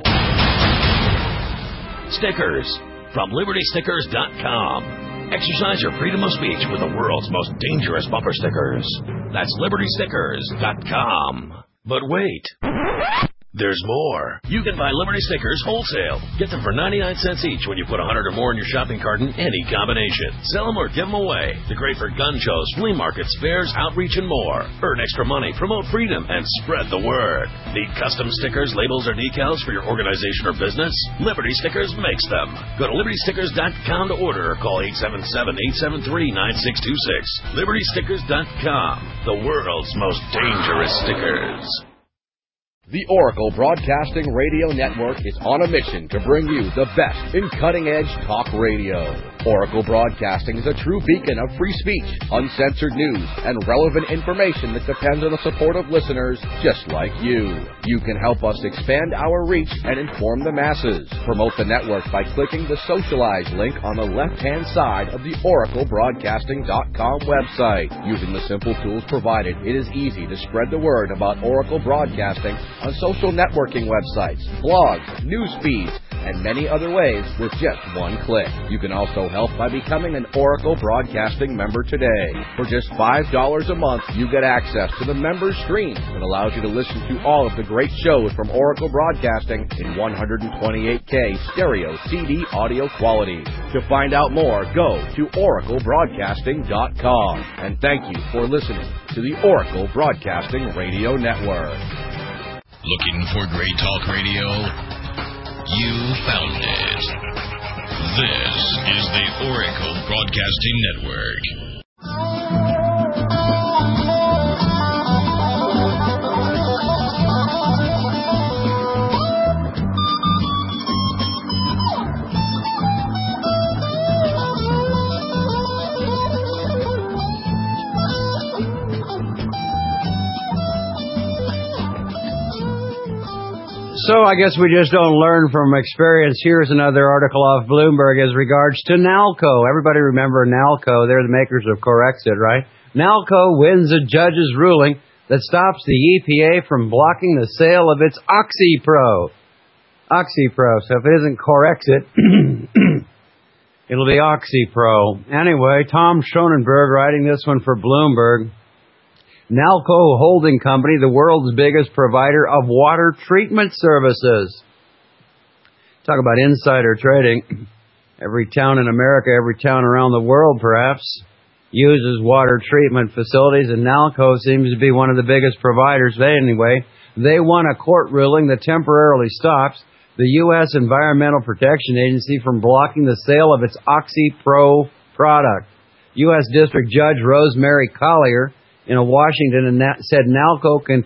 Stickers from LibertyStickers.com. Exercise your freedom of speech with the world's most dangerous bumper stickers. That's LibertyStickers.com. But wait, there's more. You can buy Liberty Stickers wholesale. Get them for 99 cents each when you put 100 or more in your shopping cart in any combination. Sell them or give them away. They're great for gun shows, flea markets, fairs, outreach, and more. Earn extra money, promote freedom, and spread the word. Need custom stickers, labels, or decals for your organization or business? Liberty Stickers makes them. Go to LibertyStickers.com to order or call 877-873-9626. LibertyStickers.com. The world's most dangerous stickers. The Oracle Broadcasting Radio Network is on a mission to bring you the best in cutting-edge talk radio. Oracle Broadcasting is a true beacon of free speech, uncensored news, and relevant information that depends on the support of listeners just like you. You can help us expand our reach and inform the masses. Promote the network by clicking the Socialize link on the left-hand side of the OracleBroadcasting.com website. Using the simple tools provided, it is easy to spread the word about Oracle Broadcasting on social networking websites, blogs, news feeds, and many other ways with just one click. You can also help by becoming an Oracle Broadcasting member today. For just $5 a month, you get access to the member stream that allows you to listen to all of the great shows from Oracle Broadcasting in 128K stereo CD audio quality. To find out more, go to oraclebroadcasting.com. And thank you for listening to the Oracle Broadcasting Radio Network. Looking for great talk radio? You found it. This is the Oracle Broadcasting Network. So I guess we just don't learn from experience. Here's another article off Bloomberg as regards to Nalco. Everybody remember Nalco. They're the makers of Corexit, right? Nalco wins a judge's ruling that stops the EPA from blocking the sale of its OxyPro. OxyPro. So if it isn't Corexit, it'll be OxyPro. Anyway, Tom Schonenberg writing this one for Bloomberg. Nalco Holding Company, the world's biggest provider of water treatment services. Talk about insider trading. Every town in America, every town around the world perhaps, uses water treatment facilities, and Nalco seems to be one of the biggest providers. They won a court ruling that temporarily stops the U.S. Environmental Protection Agency from blocking the sale of its OxyPro product. U.S. District Judge Rosemary Collier in Washington said Nalco can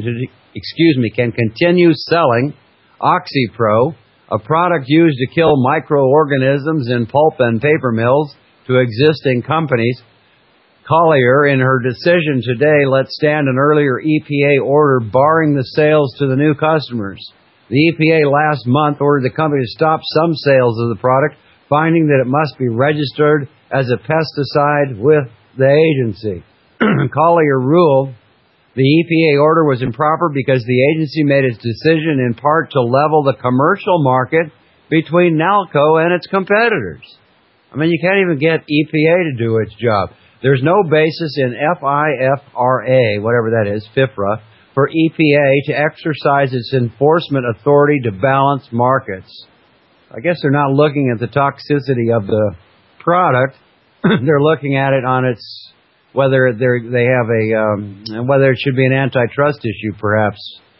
continue selling OxyPro, a product used to kill microorganisms in pulp and paper mills, to existing companies. Collier, in her decision today, let stand an earlier EPA order barring the sales to the new customers. The EPA last month ordered the company to stop some sales of the product, finding that it must be registered as a pesticide with the agency. Collier ruled the EPA order was improper because the agency made its decision in part to level the commercial market between Nalco and its competitors. I mean, you can't even get EPA to do its job. There's no basis in FIFRA, whatever that is, FIFRA, for EPA to exercise its enforcement authority to balance markets. I guess they're not looking at the toxicity of the product. They're looking at it on its whether they have whether it should be an antitrust issue, perhaps.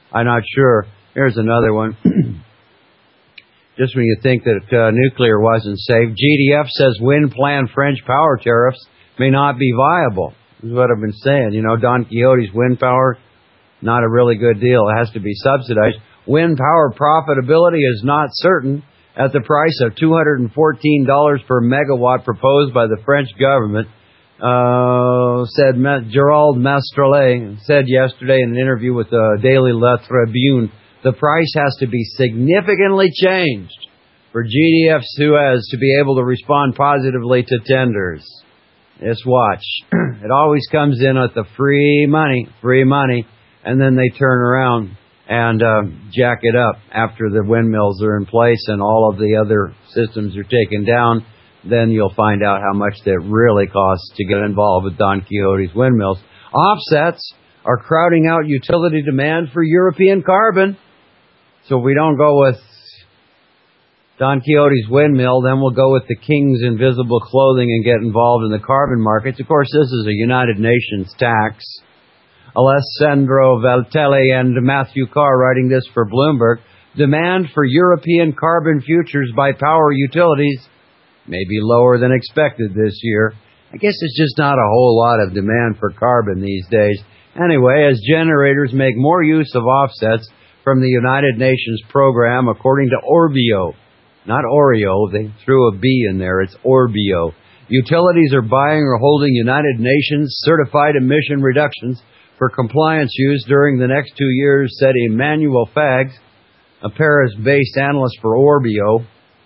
I'm not sure. Here's another one. Just when you think that nuclear wasn't safe, GDF says wind plan French power tariffs may not be viable. This is what I've been saying. You know, Don Quixote's wind power, not a really good deal. It has to be subsidized. Wind power profitability is not certain at the price of $214 per megawatt proposed by the French government, said Gerald Mastrollet said yesterday in an interview with the Daily La Tribune. The price has to be significantly changed for GDF Suez to be able to respond positively to tenders. Just watch. It always comes in with the free money, and then they turn around and jack it up after the windmills are in place and all of the other systems are taken down. Then you'll find out how much that really costs to get involved with Don Quixote's windmills. Offsets are crowding out utility demand for European carbon. So if we don't go with Don Quixote's windmill, then we'll go with the King's invisible clothing and get involved in the carbon markets. Of course, this is a United Nations tax. Alessandro Valtelli and Matthew Carr writing this for Bloomberg. Demand for European carbon futures by power utilities may be lower than expected this year. I guess it's just not a whole lot of demand for carbon these days. Anyway, as generators make more use of offsets from the United Nations program, according to Orbio, not Oreo, they threw a B in there, it's Orbio. Utilities are buying or holding United Nations certified emission reductions for compliance use during the next 2 years, said Emmanuel Fags, a Paris-based analyst for Orbio.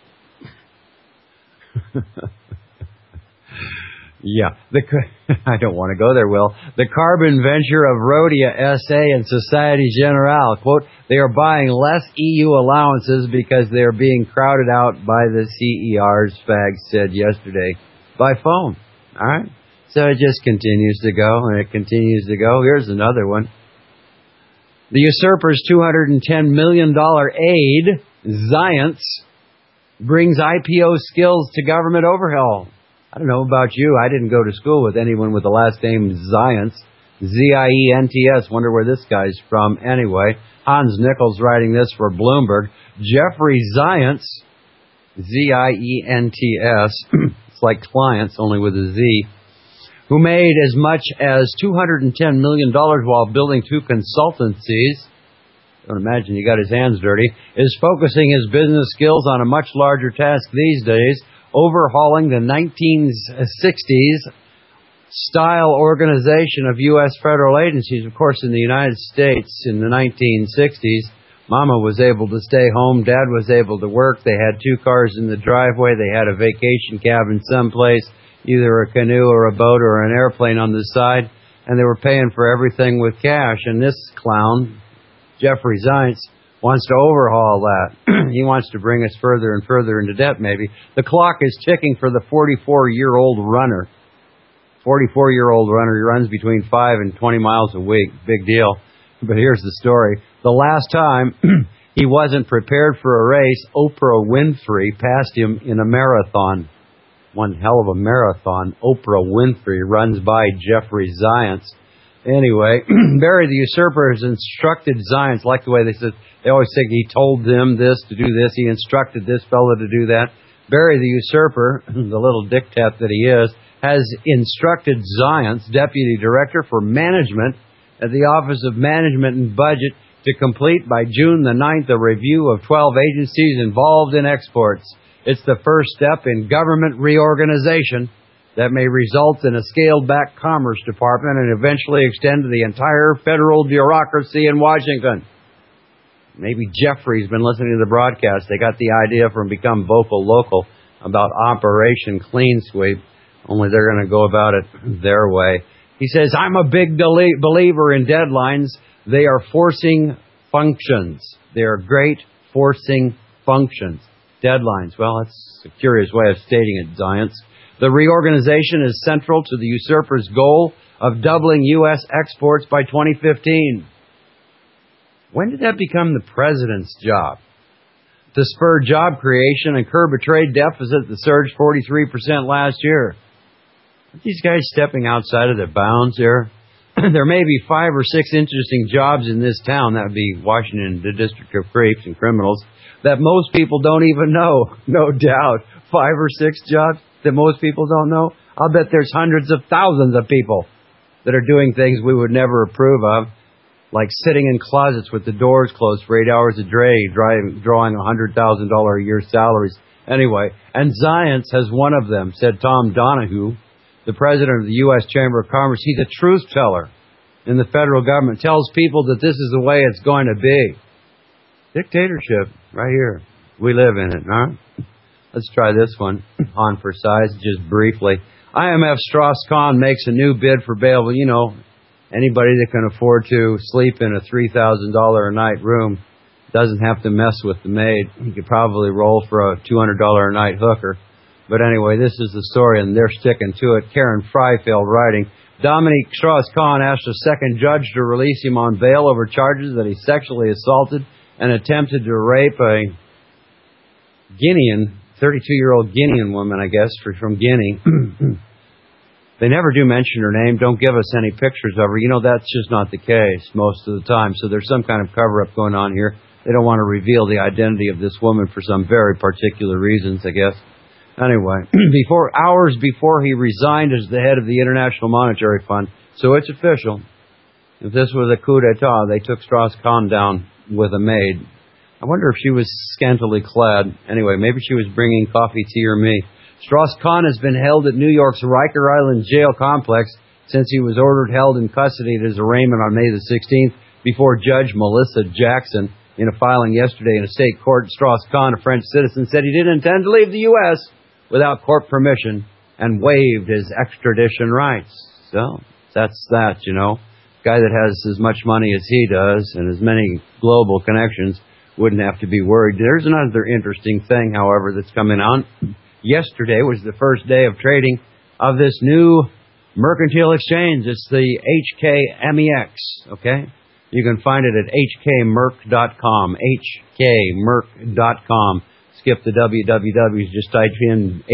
Yeah, I don't want to go there, Will. The carbon venture of Rhodia SA and Societe Generale, quote, they are buying less EU allowances because they are being crowded out by the CERs, Fags said yesterday, by phone. All right? So it just continues to go, and it continues to go. Here's another one. The usurper's $210 million aid, Zients, brings IPO skills to government overhaul. I don't know about you. I didn't go to school with anyone with the last name Zients. Z-I-E-N-T-S. Wonder where this guy's from anyway. Hans Nichols writing this for Bloomberg. Jeffrey Zients, Z-I-E-N-T-S. It's like clients, only with a Z. Who made as much as $210 million while building 2 consultancies. Don't imagine he got his hands dirty. Is focusing his business skills on a much larger task these days, overhauling the 1960s style organization of U.S. federal agencies. Of course, in the United States in the 1960s, Mama was able to stay home, Dad was able to work, they had 2 cars in the driveway, they had a vacation cabin someplace, either a canoe or a boat or an airplane on the side, and they were paying for everything with cash. And this clown, Jeffrey Zients, wants to overhaul that. He wants to bring us further and further into debt, maybe. The clock is ticking for the 44-year-old runner. 44-year-old runner. He runs between 5 and 20 miles a week. Big deal. But here's the story. The last time he wasn't prepared for a race, Oprah Winfrey passed him in a marathon. One hell of a marathon. Oprah Winfrey runs by Jeffrey Zients. Anyway, Barry the Usurper has instructed Zients, like the way they always think he told them this to do this, he instructed this fellow to do that. Barry the Usurper, the little dictat that he is, has instructed Zients, Deputy Director for Management at the Office of Management and Budget, to complete by June the 9th a review of 12 agencies involved in exports. It's the first step in government reorganization that may result in a scaled-back Commerce Department and eventually extend to the entire federal bureaucracy in Washington. Maybe Jeffrey's been listening to the broadcast. They got the idea from Become Vocal Local about Operation Clean Sweep, only they're going to go about it their way. He says, I'm a big believer in deadlines. They are forcing functions. They are great forcing functions. Deadlines. Well, that's a curious way of stating it, Zients. The reorganization is central to the usurper's goal of doubling U.S. exports by 2015. When did that become the president's job? To spur job creation and curb a trade deficit that surged 43% last year. Aren't these guys stepping outside of their bounds here? there may be 5 or 6 interesting jobs in this town, that would be Washington, the District of Creeps and Criminals, that most people don't even know. No doubt. 5 or 6 jobs that most people don't know. I'll bet there's hundreds of thousands of people that are doing things we would never approve of, like sitting in closets with the doors closed for 8 hours a day, drawing $100,000 a year salaries. Anyway, and Zions has one of them, said Tom Donahue, the president of the U.S. Chamber of Commerce. He's a truth teller in the federal government, tells people that this is the way it's going to be. Dictatorship, right here. We live in it, huh? Let's try this one on for size, just briefly. IMF Strauss-Kahn makes a new bid for bail. Well, you know, anybody that can afford to sleep in a $3,000 a night room doesn't have to mess with the maid. He could probably roll for a $200 a night hooker. But anyway, this is the story, and they're sticking to it. Karen Freifeld writing, Dominique Strauss-Kahn asked a second judge to release him on bail over charges that he sexually assaulted and attempted to rape a Guinean, 32-year-old Guinean woman, I guess, from Guinea. They never do mention her name, don't give us any pictures of her. You know, that's just not the case most of the time. So there's some kind of cover-up going on here. They don't want to reveal the identity of this woman for some very particular reasons, I guess. Anyway, hours before he resigned as the head of the International Monetary Fund, so it's official. If this was a coup d'etat, they took Strauss-Kahn down with a maid. I wonder if she was scantily clad. Anyway, maybe she was bringing coffee, tea, or me. Strauss-Kahn has been held at New York's Riker Island jail complex since he was ordered held in custody at his arraignment on May the 16th before Judge Melissa Jackson. In a filing yesterday in a state court, Strauss-Kahn, a French citizen, said he didn't intend to leave the U.S. without court permission and waived his extradition rights. So, that's that, you know. Guy that has as much money as he does and as many global connections wouldn't have to be worried. There's another interesting thing, however, that's coming on. Yesterday was the first day of trading of this new mercantile exchange. It's the HKMEX, okay? You can find it at hkmerc.com, hkmerc.com. Skip the wwws, just type in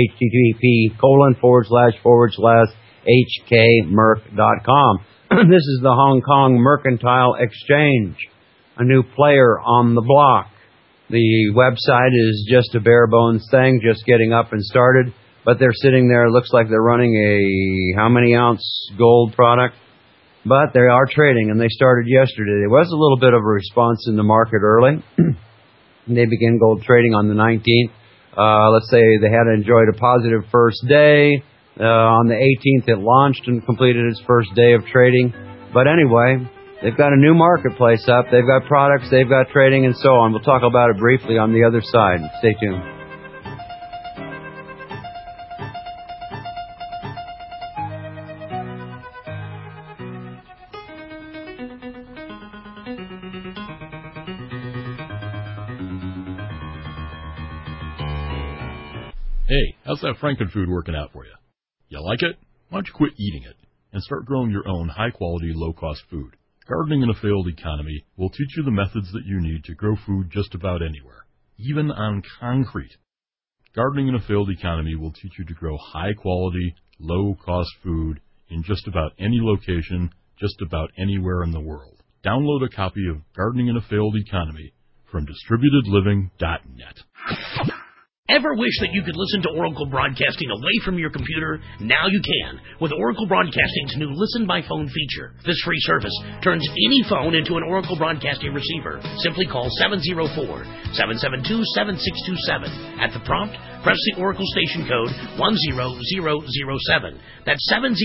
http://hkmerc.com. This is the Hong Kong Mercantile Exchange, a new player on the block. The website is just a bare bones thing, just getting up and started, but they're sitting there, it looks like they're running a how many ounce gold product? But they are trading, and they started yesterday. There was a little bit of a response in the market early. They began gold trading on the 19th. Let's say they had enjoyed a positive first day. On the 18th, it launched and completed its first day of trading. But anyway, they've got a new marketplace up. They've got products, they've got trading, and so on. We'll talk about it briefly on the other side. Stay tuned. Hey, how's that Frankenfood working out for you? You like it? Why don't you quit eating it and start growing your own high-quality, low-cost food? Gardening in a failed economy will teach you the methods that you need to grow food just about anywhere, even on concrete. Gardening in a failed economy will teach you to grow high-quality, low-cost food in just about any location, just about anywhere in the world. Download a copy of Gardening in a Failed Economy from DistributedLiving.net. Ever wish that you could listen to Oracle Broadcasting away from your computer? Now you can with Oracle Broadcasting's new Listen by Phone feature. This free service turns any phone into an Oracle Broadcasting receiver. Simply call 704-772-7627. At the prompt, press the Oracle station code 10007. That's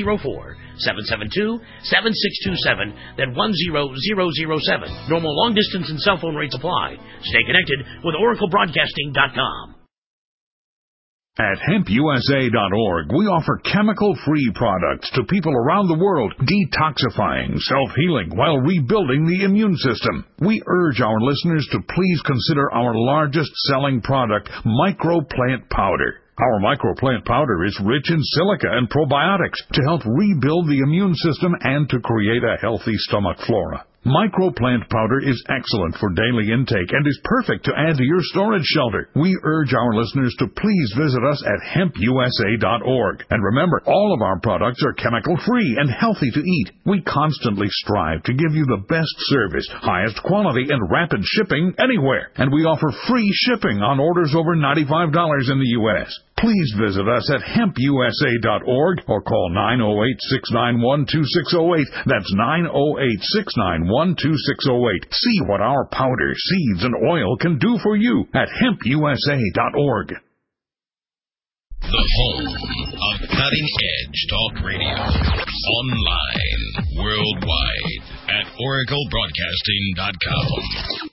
704-772-7627, then 10007. Normal long distance and cell phone rates apply. Stay connected with OracleBroadcasting.com. At hempusa.org, we offer chemical-free products to people around the world, detoxifying, self-healing, while rebuilding the immune system. We urge our listeners to please consider our largest-selling product, Microplant Powder. Our Microplant Powder is rich in silica and probiotics to help rebuild the immune system and to create a healthy stomach flora. Microplant powder is excellent for daily intake and is perfect to add to your storage shelter. We urge our listeners to please visit us at hempusa.org. And remember, all of our products are chemical-free and healthy to eat. We constantly strive to give you the best service, highest quality, and rapid shipping anywhere. And we offer free shipping on orders over $95 in the U.S. Please visit us at hempusa.org or call 908-691-2608. That's 908-691-2608. See what our powder, seeds, and oil can do for you at hempusa.org. The home of cutting-edge talk radio. Online, worldwide, at oraclebroadcasting.com.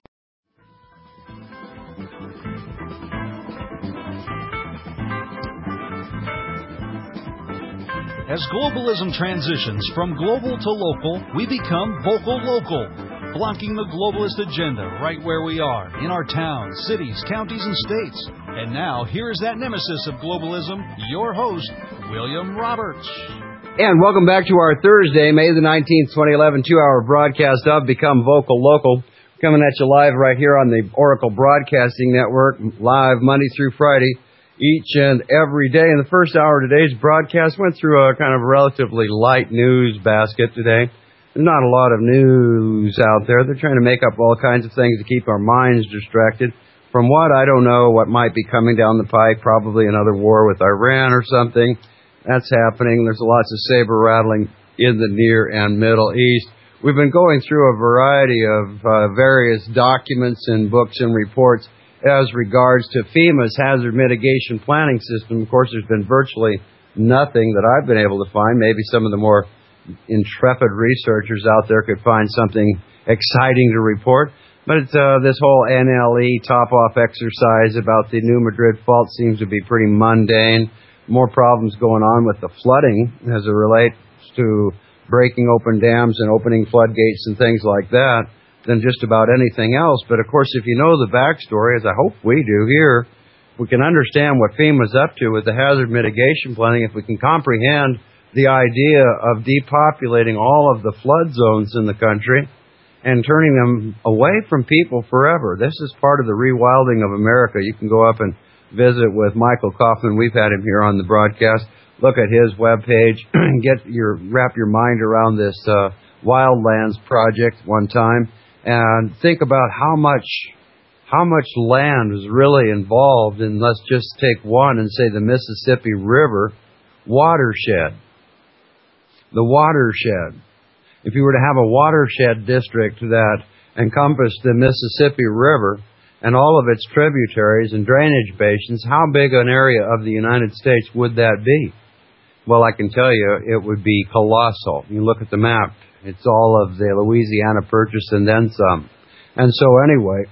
As globalism transitions from global to local, we become vocal local, blocking the globalist agenda right where we are, in our towns, cities, counties, and states. And now, here's that nemesis of globalism, your host, William Roberts. And welcome back to our Thursday, May the 19th, 2011, 2-hour broadcast of Become Vocal Local. Coming at you live right here on the Oracle Broadcasting Network, live Monday through Friday, each and every day. In the first hour of today's broadcast, went through a kind of relatively light news basket today. There's not a lot of news out there. They're trying to make up all kinds of things to keep our minds distracted. From what, I don't know what might be coming down the pike, probably another war with Iran or something. That's happening. There's lots of saber rattling in the Near and Middle East. We've been going through a variety of various documents and books and reports as regards to FEMA's hazard mitigation planning system. Of course, there's been virtually nothing that I've been able to find. Maybe some of the more intrepid researchers out there could find something exciting to report. But this whole NLE top-off exercise about the New Madrid fault seems to be pretty mundane. More problems going on with the flooding as it relates to breaking open dams and opening floodgates and things like that than just about anything else. But, of course, if you know the backstory, as I hope we do here, we can understand what FEMA's up to with the hazard mitigation planning. If we can comprehend the idea of depopulating all of the flood zones in the country and turning them away from people forever. This is part of the rewilding of America. You can go up and visit with Michael Kaufman. We've had him here on the broadcast. Look at his webpage and wrap your mind around this Wildlands project one time. And think about how much land is really involved in, let's just take one and say the Mississippi River watershed. The watershed. If you were to have a watershed district that encompassed the Mississippi River and all of its tributaries and drainage basins, how big an area of the United States would that be? Well, I can tell you it would be colossal. You look at the map. It's all of the Louisiana Purchase and then some. And so anyway,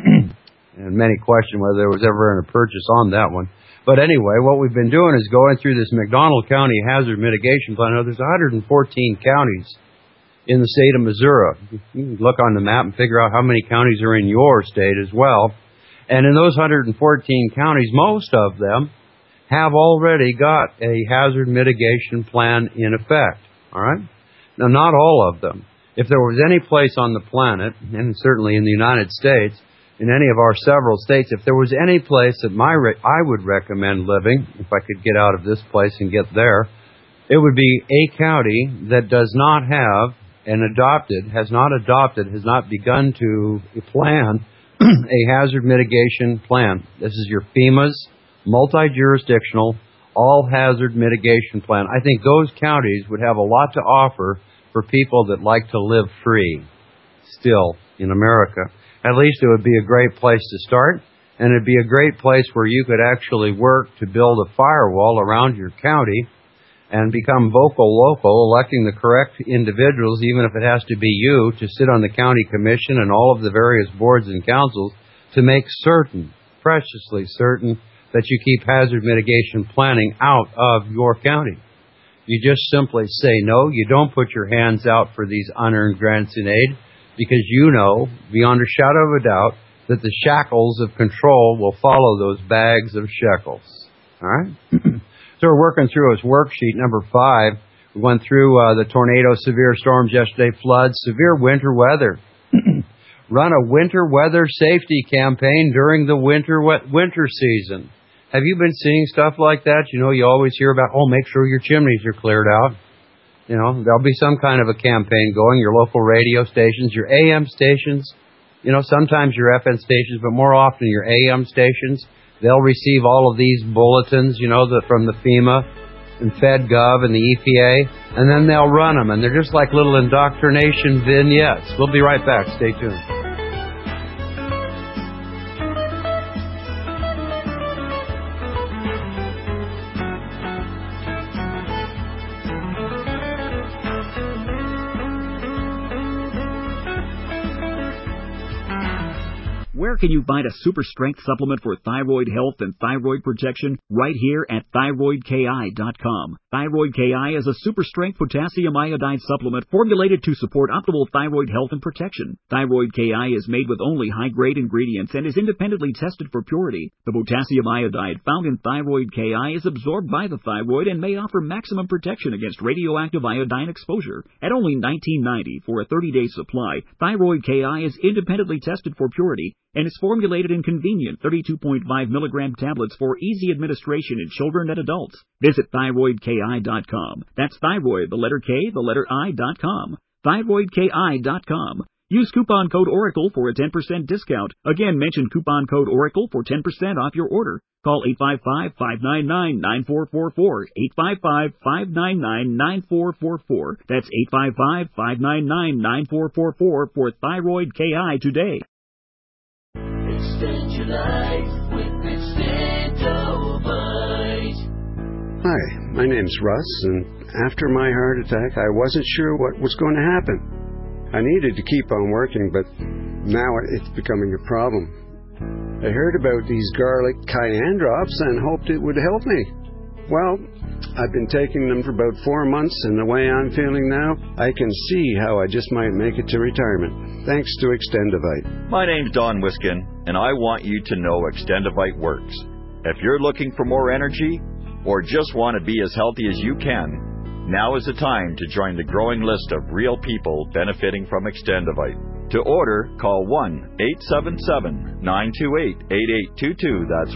and many question whether there was ever a purchase on that one. But anyway, what we've been doing is going through this McDonald County Hazard Mitigation Plan. Now, there's 114 counties in the state of Missouri. You can look on the map and figure out how many counties are in your state as well. And in those 114 counties, most of them have already got a hazard mitigation plan in effect. All right? Now, not all of them. If there was any place on the planet, and certainly in the United States, in any of our several states, if there was any place that I would recommend living, if I could get out of this place and get there, it would be a county that does not have has not begun to plan a hazard mitigation plan. This is your FEMA's multi-jurisdictional all-hazard mitigation plan. I think those counties would have a lot to offer for people that like to live free still in America. At least it would be a great place to start, and it'd be a great place where you could actually work to build a firewall around your county and become vocal local, electing the correct individuals, even if it has to be you, to sit on the county commission and all of the various boards and councils to make certain, preciously certain, that you keep hazard mitigation planning out of your county. You just simply say no. You don't put your hands out for these unearned grants in aid because you know, beyond a shadow of a doubt, that the shackles of control will follow those bags of shekels. All right? So we're working through as worksheet number 5, We went through the tornado, severe storms yesterday, floods, severe winter weather. Run a winter weather safety campaign during the winter season. Have you been seeing stuff like that? You know, you always hear about, make sure your chimneys are cleared out. You know, there'll be some kind of a campaign going, your local radio stations, your AM stations, you know, sometimes your FM stations, but more often your AM stations. They'll receive all of these bulletins, you know, from the FEMA and FedGov and the EPA, and then they'll run them, and they're just like little indoctrination vignettes. We'll be right back. Stay tuned. Where can you find a super strength supplement for thyroid health and thyroid protection? Right here at thyroidki.com. Thyroid KI is a super strength potassium iodide supplement formulated to support optimal thyroid health and protection. Thyroid KI is made with only high-grade ingredients and is independently tested for purity. The potassium iodide found in Thyroid KI is absorbed by the thyroid and may offer maximum protection against radioactive iodine exposure. At only $19.90 for a 30-day supply, Thyroid KI is independently tested for purity and is formulated in convenient 32.5 milligram tablets for easy administration in children and adults. Visit thyroidki.com. That's thyroid, the letter K, the letter I.com. thyroidki.com. Use coupon code ORACLE for a 10% discount. Again, mention coupon code ORACLE for 10% off your order. Call 855-599-9444. 855-599-9444. That's 855-599-9444 for Thyroid KI today. Extend your life with Extendovite. Hi, my name's Russ, and after my heart attack, I wasn't sure what was going to happen. I needed to keep on working, but now it's becoming a problem. I heard about these garlic cayenne drops and hoped it would help me. Well, I've been taking them for about 4 months, and the way I'm feeling now, I can see how I just might make it to retirement. Thanks to Extendovite. My name's Don Wiskin, and I want you to know Extendovite works. If you're looking for more energy, or just want to be as healthy as you can, now is the time to join the growing list of real people benefiting from Extendovite. To order, call 1-877-928-8822. That's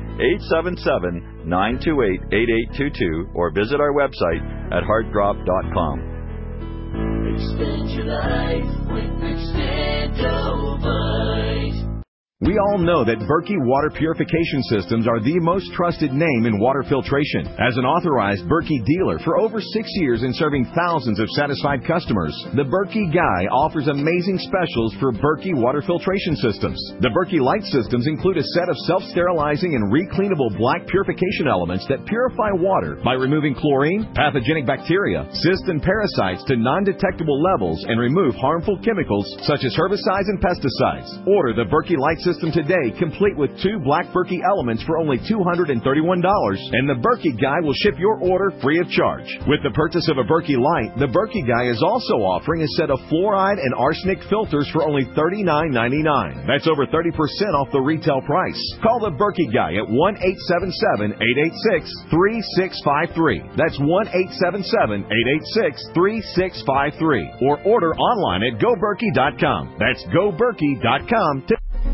1-877-928-8822. Or visit our website at heartdrop.com. Extend your life with Extendovite. We all know that Berkey Water Purification Systems are the most trusted name in water filtration. As an authorized Berkey dealer for over 6 years and serving thousands of satisfied customers, the Berkey Guy offers amazing specials for Berkey Water Filtration Systems. The Berkey Light Systems include a set of self-sterilizing and recleanable black purification elements that purify water by removing chlorine, pathogenic bacteria, cysts, and parasites to non-detectable levels and remove harmful chemicals such as herbicides and pesticides. Order the Berkey Light System today, complete with 2 black Berkey elements for only $231, and the Berkey Guy will ship your order free of charge. With the purchase of a Berkey Light, the Berkey Guy is also offering a set of fluoride and arsenic filters for only $39.99. That's over 30% off the retail price. Call the Berkey Guy at 1-877-886-3653. That's 1-877-886-3653. Or order online at GoBerkey.com. That's GoBerkey.com.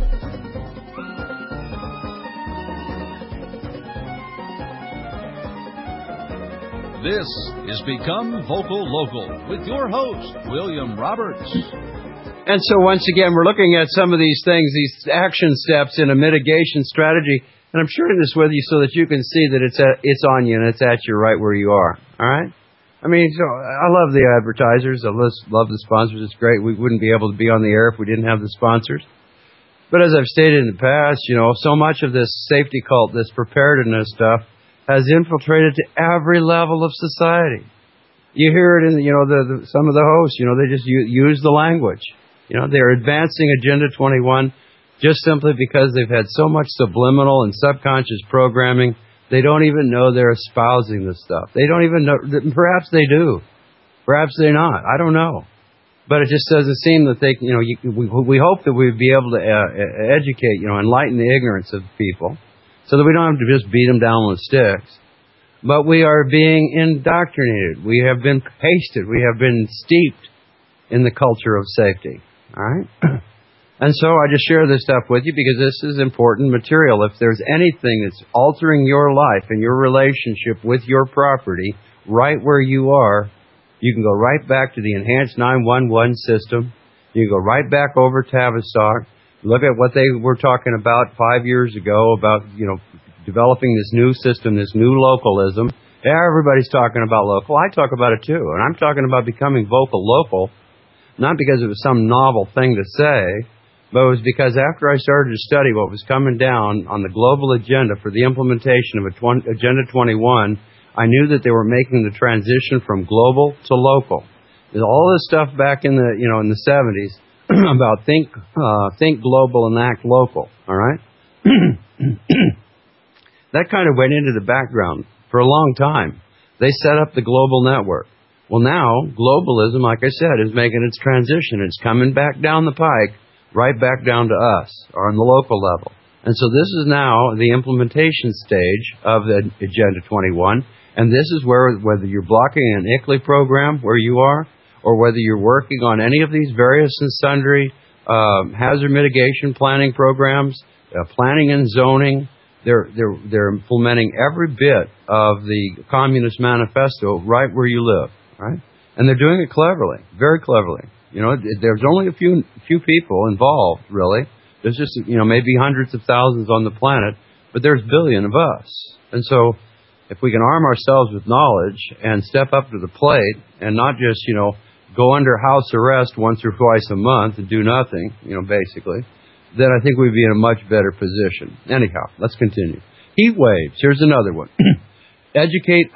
This is Become Vocal Local with your host, William Roberts. And so once again, we're looking at some of these things, these action steps in a mitigation strategy. And I'm sharing this with you so that you can see that it's on you and it's at you right where you are. All right? I mean, so I love the advertisers. I love the sponsors. It's great. We wouldn't be able to be on the air if we didn't have the sponsors. But as I've stated in the past, you know, so much of this safety cult, this preparedness stuff, has infiltrated to every level of society. You hear it in, you know, some of the hosts, you know, they just use the language. You know, they're advancing Agenda 21 just simply because they've had so much subliminal and subconscious programming, they don't even know they're espousing this stuff. They don't even know. Perhaps they do. Perhaps they're not. I don't know. But it just doesn't seem that they, you know, we hope that we'd be able to educate, you know, enlighten the ignorance of people, so that we don't have to just beat them down with sticks. But we are being indoctrinated. We have been pasted. We have been steeped in the culture of safety. All right? And so I just share this stuff with you because this is important material. If there's anything that's altering your life and your relationship with your property right where you are, you can go right back to the Enhanced 911 system. You can go right back over to Tavistock. Look at what they were talking about 5 years ago about, developing this new system, this new localism. Yeah, everybody's talking about local. I talk about it too. And I'm talking about becoming vocal local, not because it was some novel thing to say, but it was because after I started to study what was coming down on the global agenda for the implementation of Agenda 21, I knew that they were making the transition from global to local. There's all this stuff back in the in the 70s about think global and act local. All right, that kind of went into the background for a long time. They set up the global network. Well, now globalism, like I said, is making its transition. It's coming back down the pike, right back down to us, or on the local level. And so this is now the implementation stage of the Agenda 21. And this is whether you're blocking an ICLEI program where you are, or whether you're working on any of these various and sundry hazard mitigation planning programs, planning and zoning, they're implementing every bit of the Communist Manifesto right where you live, right? And they're doing it cleverly, very cleverly. There's only a few people involved, really. There's just, maybe hundreds of thousands on the planet, but there's billion of us. And so if we can arm ourselves with knowledge and step up to the plate and not just, go under house arrest once or twice a month and do nothing, basically, then I think we'd be in a much better position. Anyhow, let's continue. Heat waves. Here's another one. Educate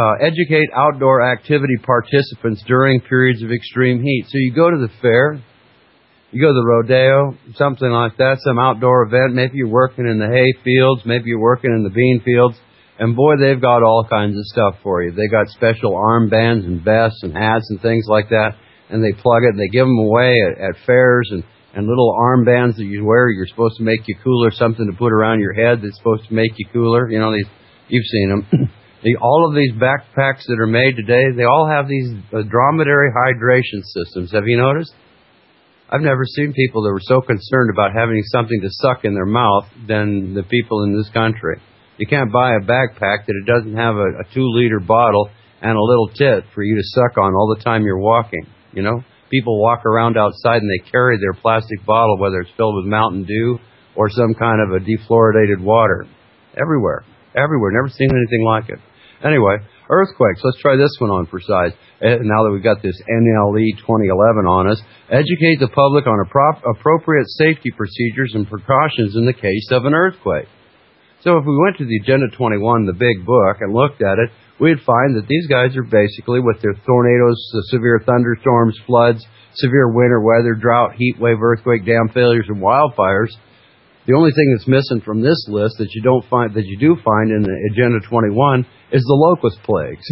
outdoor activity participants during periods of extreme heat. So you go to the fair, you go to the rodeo, something like that, some outdoor event. Maybe you're working in the hay fields, maybe you're working in the bean fields. And boy, they've got all kinds of stuff for you. They got special armbands and vests and hats and things like that. And they plug it. They give them away at fairs and little armbands that you wear. You're supposed to make you cooler. Something to put around your head that's supposed to make you cooler. You've seen them. All of these backpacks that are made today, they all have these dromedary hydration systems. Have you noticed? I've never seen people that were so concerned about having something to suck in their mouth than the people in this country. You can't buy a backpack that it doesn't have a 2-liter bottle and a little tit for you to suck on all the time you're walking. People walk around outside and they carry their plastic bottle, whether it's filled with Mountain Dew or some kind of a defluoridated water. Everywhere. Never seen anything like it. Anyway, earthquakes. Let's try this one on for size. Now that we've got this NLE 2011 on us, educate the public on appropriate safety procedures and precautions in the case of an earthquake. So if we went to the Agenda 21, the big book, and looked at it, we'd find that these guys are basically, with their tornadoes, severe thunderstorms, floods, severe winter weather, drought, heat wave, earthquake, dam failures, and wildfires. The only thing that's missing from this list that you do find in the Agenda 21 is the locust plagues.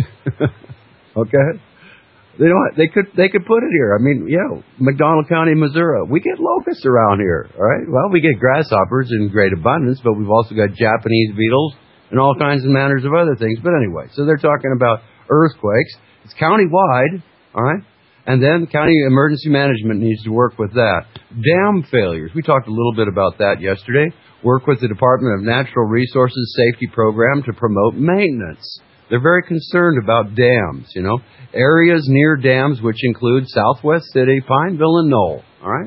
Okay? They could put it here. I mean, McDonald County, Missouri. We get locusts around here, all right? Well, we get grasshoppers in great abundance, but we've also got Japanese beetles and all kinds and manners of other things. But anyway, so they're talking about earthquakes. It's county-wide, all right? And then county emergency management needs to work with that. Dam failures. We talked a little bit about that yesterday. Work with the Department of Natural Resources Safety Program to promote maintenance. They're very concerned about dams, Areas near dams, which include Southwest City, Pineville, and Knoll, all right?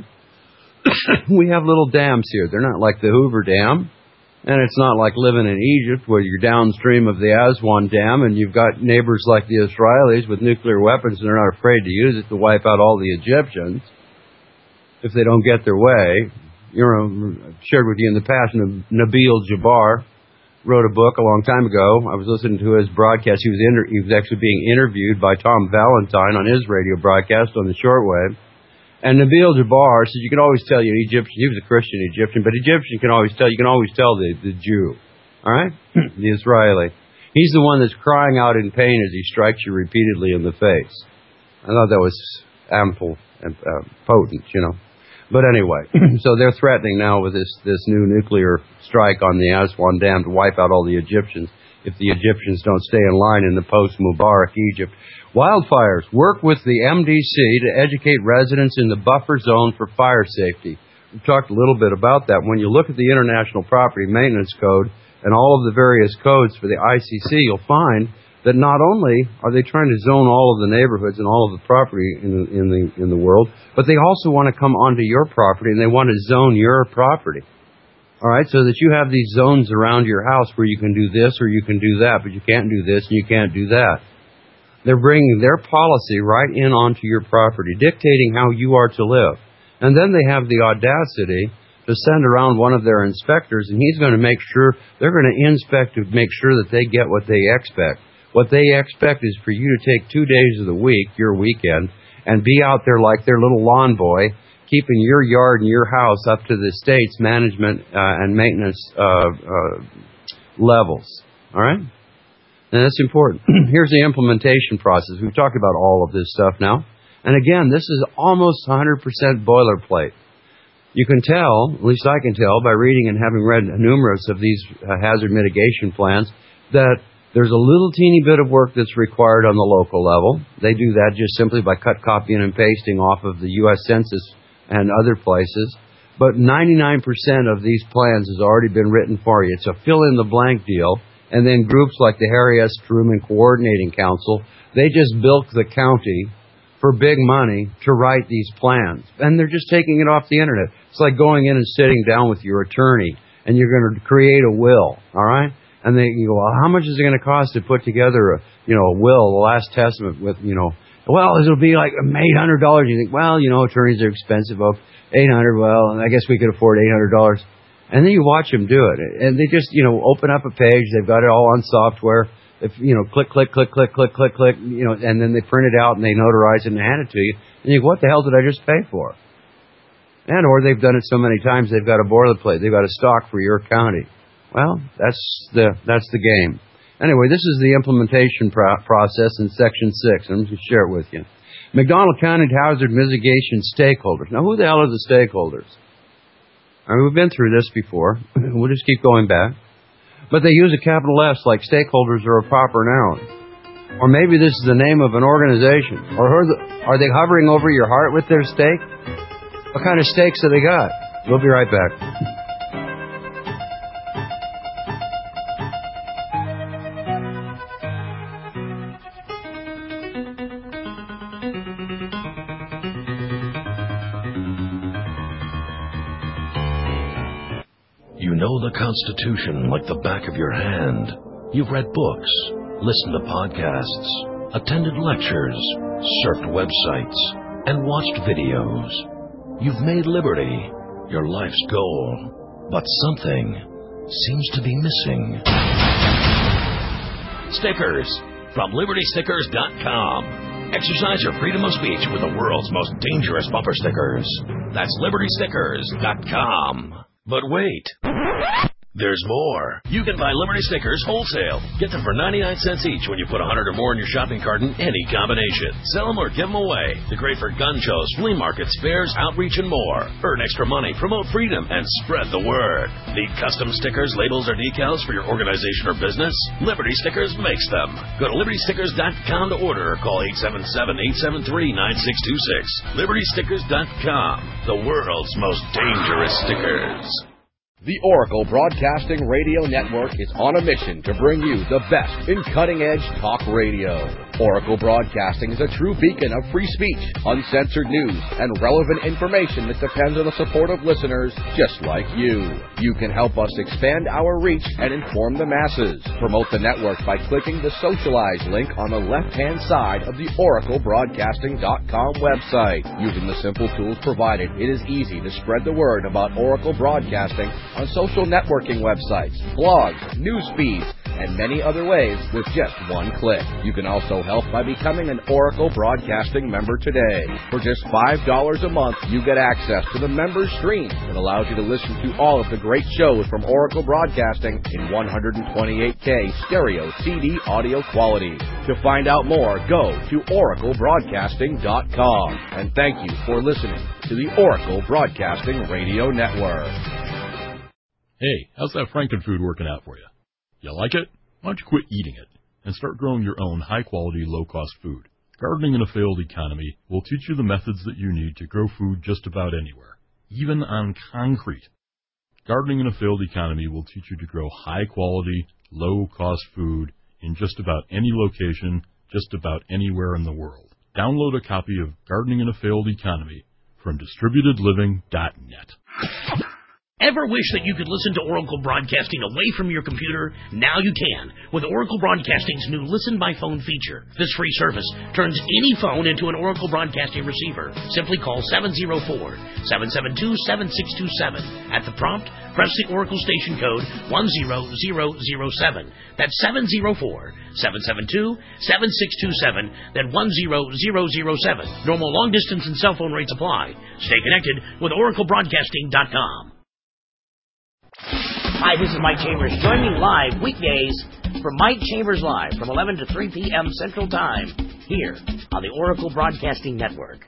We have little dams here. They're not like the Hoover Dam, and it's not like living in Egypt where you're downstream of the Aswan Dam and you've got neighbors like the Israelis with nuclear weapons and they're not afraid to use it to wipe out all the Egyptians if they don't get their way. I've shared with you in the past, Nabil Jabbar wrote a book a long time ago. I was listening to his broadcast. He was actually being interviewed by Tom Valentine on his radio broadcast on the shortwave. And Nabil Jabbar said you can always tell Egyptian. He was a Christian Egyptian, but Egyptian can always tell. You can always tell the Jew, all right, the Israeli. He's the one that's crying out in pain as he strikes you repeatedly in the face. I thought that was ample and potent, But anyway, so they're threatening now with this new nuclear strike on the Aswan Dam to wipe out all the Egyptians if the Egyptians don't stay in line in the post-Mubarak Egypt. Wildfires. Work with the MDC to educate residents in the buffer zone for fire safety. We've talked a little bit about that. When you look at the International Property Maintenance Code and all of the various codes for the ICC, you'll find that not only are they trying to zone all of the neighborhoods and all of the property in the world, but they also want to come onto your property and they want to zone your property. All right, so that you have these zones around your house where you can do this or you can do that, but you can't do this and you can't do that. They're bringing their policy right in onto your property, dictating how you are to live. And then they have the audacity to send around one of their inspectors, and he's going to make sure, they're going to inspect to make sure that they get what they expect. What they expect is for you to take 2 days of the week, your weekend, and be out there like their little lawn boy, keeping your yard and your house up to the state's management and maintenance levels. All right? And that's important. Here's the implementation process. We've talked about all of this stuff now. And again, this is almost 100% boilerplate. You can tell, at least I can tell, by reading and having read numerous of these hazard mitigation plans, that there's a little teeny bit of work that's required on the local level. They do that just simply by copying and pasting off of the U.S. Census and other places. But 99% of these plans has already been written for you. It's a fill-in-the-blank deal. And then groups like the Harry S. Truman Coordinating Council, they just bilk the county for big money to write these plans. And they're just taking it off the Internet. It's like going in and sitting down with your attorney, and you're going to create a will, all right? And then you go, well, how much is it going to cost to put together a will, the last testament with, well, it'll be like $800. You think, well, attorneys are expensive. Oh, $800. Well, I guess we could afford $800. And then you watch them do it, and they just, open up a page. They've got it all on software. If click, click, click, click, click, click, click, and then they print it out and they notarize it and hand it to you. And you go, what the hell did I just pay for? And or they've done it so many times they've got a boilerplate. They've got a stock for your county. Well, that's the game. Anyway, this is the implementation process in Section 6. I'm going to share it with you. McDonald County Hazard Mitigation Stakeholders. Now, who the hell are the stakeholders? I mean, we've been through this before. We'll just keep going back. But they use a capital S like stakeholders are a proper noun. Or maybe this is the name of an organization. Or are they hovering over your heart with their stake? What kind of stakes have they got? We'll be right back. You know the Constitution like the back of your hand. You've read books, listened to podcasts, attended lectures, surfed websites, and watched videos. You've made liberty your life's goal, but something seems to be missing. Stickers from LibertyStickers.com. Exercise your freedom of speech with the world's most dangerous bumper stickers. That's LibertyStickers.com. But wait, there's more. You can buy Liberty Stickers wholesale. Get them for 99 cents each when you put 100 or more in your shopping cart in any combination. Sell them or give them away. They're great for gun shows, flea markets, fairs, outreach, and more. Earn extra money, promote freedom, and spread the word. Need custom stickers, labels, or decals for your organization or business? Liberty Stickers makes them. Go to LibertyStickers.com to order or call 877-873-9626. LibertyStickers.com. The world's most dangerous stickers. The Oracle Broadcasting Radio Network is on a mission to bring you the best in cutting-edge talk radio. Oracle Broadcasting is a true beacon of free speech, uncensored news, and relevant information that depends on the support of listeners just like you. You can help us expand our reach and inform the masses. Promote the network by clicking the Socialize link on the left-hand side of the OracleBroadcasting.com website. Using the simple tools provided, it is easy to spread the word about Oracle Broadcasting on social networking websites, blogs, news feeds, and many other ways with just one click. You can also help by becoming an Oracle Broadcasting member today. For just $5 a month, you get access to the member stream that allows you to listen to all of the great shows from Oracle Broadcasting in 128K stereo CD audio quality. To find out more, go to oraclebroadcasting.com. And thank you for listening to the Oracle Broadcasting Radio Network. Hey, how's that Frankenfood working out for you? You like it? Why Why don't you quit eating it and start growing your own high-quality, low-cost food? Gardening in a Failed Economy will teach you the methods that you need to grow food just about anywhere, even on concrete. Gardening in a Failed Economy will teach you to grow high-quality, low-cost food in just about any location, just about anywhere in the world. Download a copy of Gardening in a Failed Economy from DistributedLiving.net. Ever wish that you could listen to Oracle Broadcasting away from your computer? Now you can with Oracle Broadcasting's new Listen by Phone feature. This free service turns any phone into an Oracle Broadcasting receiver. Simply call 704-772-7627. At the prompt, press the Oracle station code 10007. That's 704-772-7627. Then 10007. Normal long distance and cell phone rates apply. Stay connected with OracleBroadcasting.com. Hi, this is Mike Chambers. Join me live weekdays for Mike Chambers Live from 11 to 3 p.m. Central Time here on the Oracle Broadcasting Network.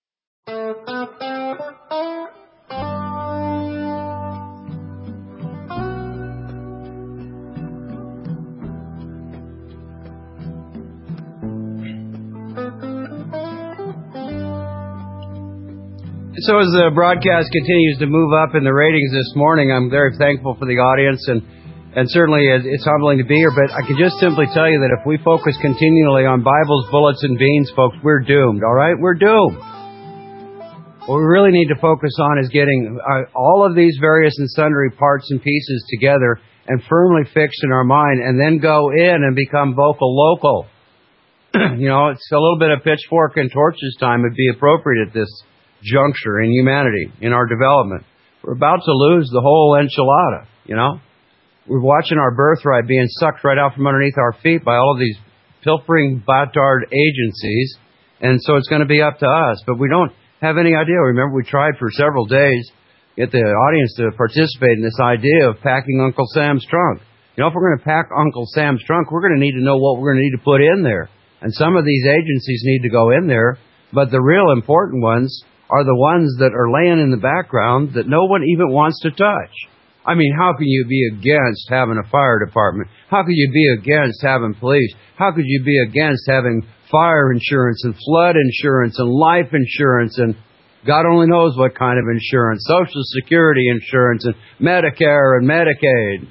So as the broadcast continues to move up in the ratings this morning, I'm very thankful for the audience, and certainly it's humbling to be here, but I can just simply tell you that if we focus continually on Bibles, bullets, and beans, folks, we're doomed, all right? We're doomed. What we really need to focus on is getting all of these various and sundry parts and pieces together and firmly fixed in our mind, and then go in and become vocal local. You know, it's a little bit of pitchfork and torches time would be appropriate at this juncture in humanity, in our development. We're about to lose the whole enchilada, you know. We're watching our birthright being sucked right out from underneath our feet by all of these pilfering, batard agencies, and so it's going to be up to us. But we don't have any idea. Remember, we tried for several days to get the audience to participate in this idea of packing Uncle Sam's trunk. You know, if we're going to pack Uncle Sam's trunk, we're going to need to know what we're going to need to put in there. And some of these agencies need to go in there, but the real important ones are the ones that are laying in the background that no one even wants to touch. I mean, how can you be against having a fire department? How could you be against having police? How could you be against having fire insurance and flood insurance and life insurance and God only knows what kind of insurance, Social Security insurance and Medicare and Medicaid,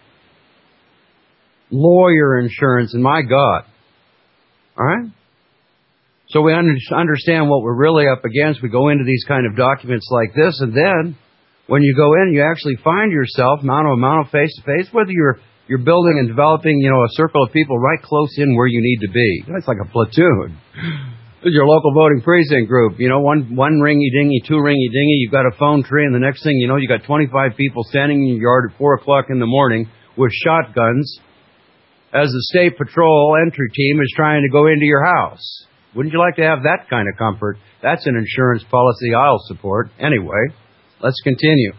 lawyer insurance, and my God. All right? So we understand what we're really up against. We go into these kind of documents like this, and then when you go in, you actually find yourself mano a mano, face to face, whether you're building and developing, you know, a circle of people right close in where you need to be. That's like a platoon. This is your local voting precinct group. You know, one ringy-dingy, two ringy-dingy. You've got a phone tree, and the next thing you know, you got 25 people standing in your yard at 4 o'clock in the morning with shotguns as the State Patrol entry team is trying to go into your house. Wouldn't you like to have that kind of comfort? That's an insurance policy I'll support. Anyway, let's continue.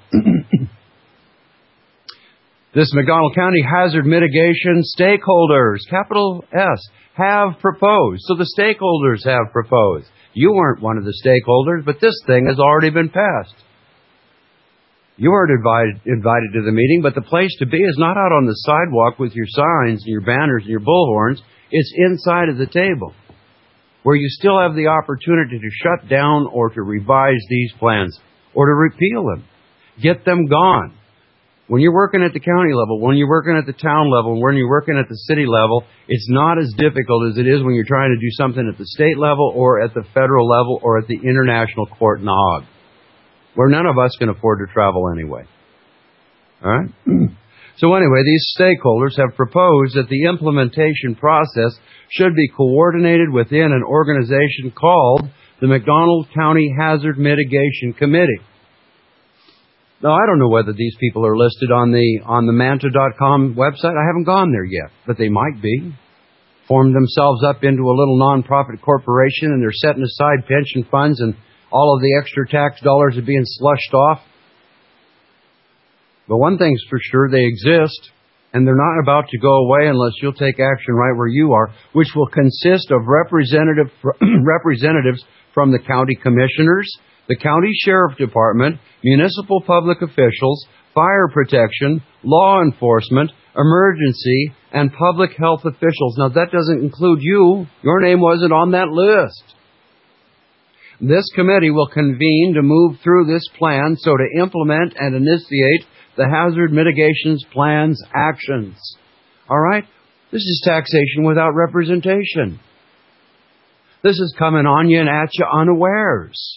This McDonald County hazard mitigation stakeholders, capital S, have proposed. So the stakeholders have proposed. You weren't one of the stakeholders, but this thing has already been passed. You weren't invited to the meeting, but the place to be is not out on the sidewalk with your signs and your banners and your bullhorns. It's inside of the table, where you still have the opportunity to shut down or to revise these plans or to repeal them. Get them gone. When you're working at the county level, when you're working at the town level, when you're working at the city level, it's not as difficult as it is when you're trying to do something at the state level or at the federal level or at the international court in The Hague, where none of us can afford to travel anyway. All right? So anyway, these stakeholders have proposed that the implementation process should be coordinated within an organization called the McDonald County Hazard Mitigation Committee. Now, I don't know whether these people are listed on the Manta.com website. I haven't gone there yet, but they might be. Formed themselves up into a little nonprofit corporation, and they're setting aside pension funds, and all of the extra tax dollars are being slushed off. But one thing's for sure, they exist, and they're not about to go away unless you'll take action right where you are, which will consist of representatives from the county commissioners, the county sheriff department, municipal public officials, fire protection, law enforcement, emergency, and public health officials. Now, that doesn't include you. Your name wasn't on that list. This committee will convene to move through this plan, so to implement and initiate the hazard mitigations plan's actions. All right? This is taxation without representation. This is coming on you and at you unawares.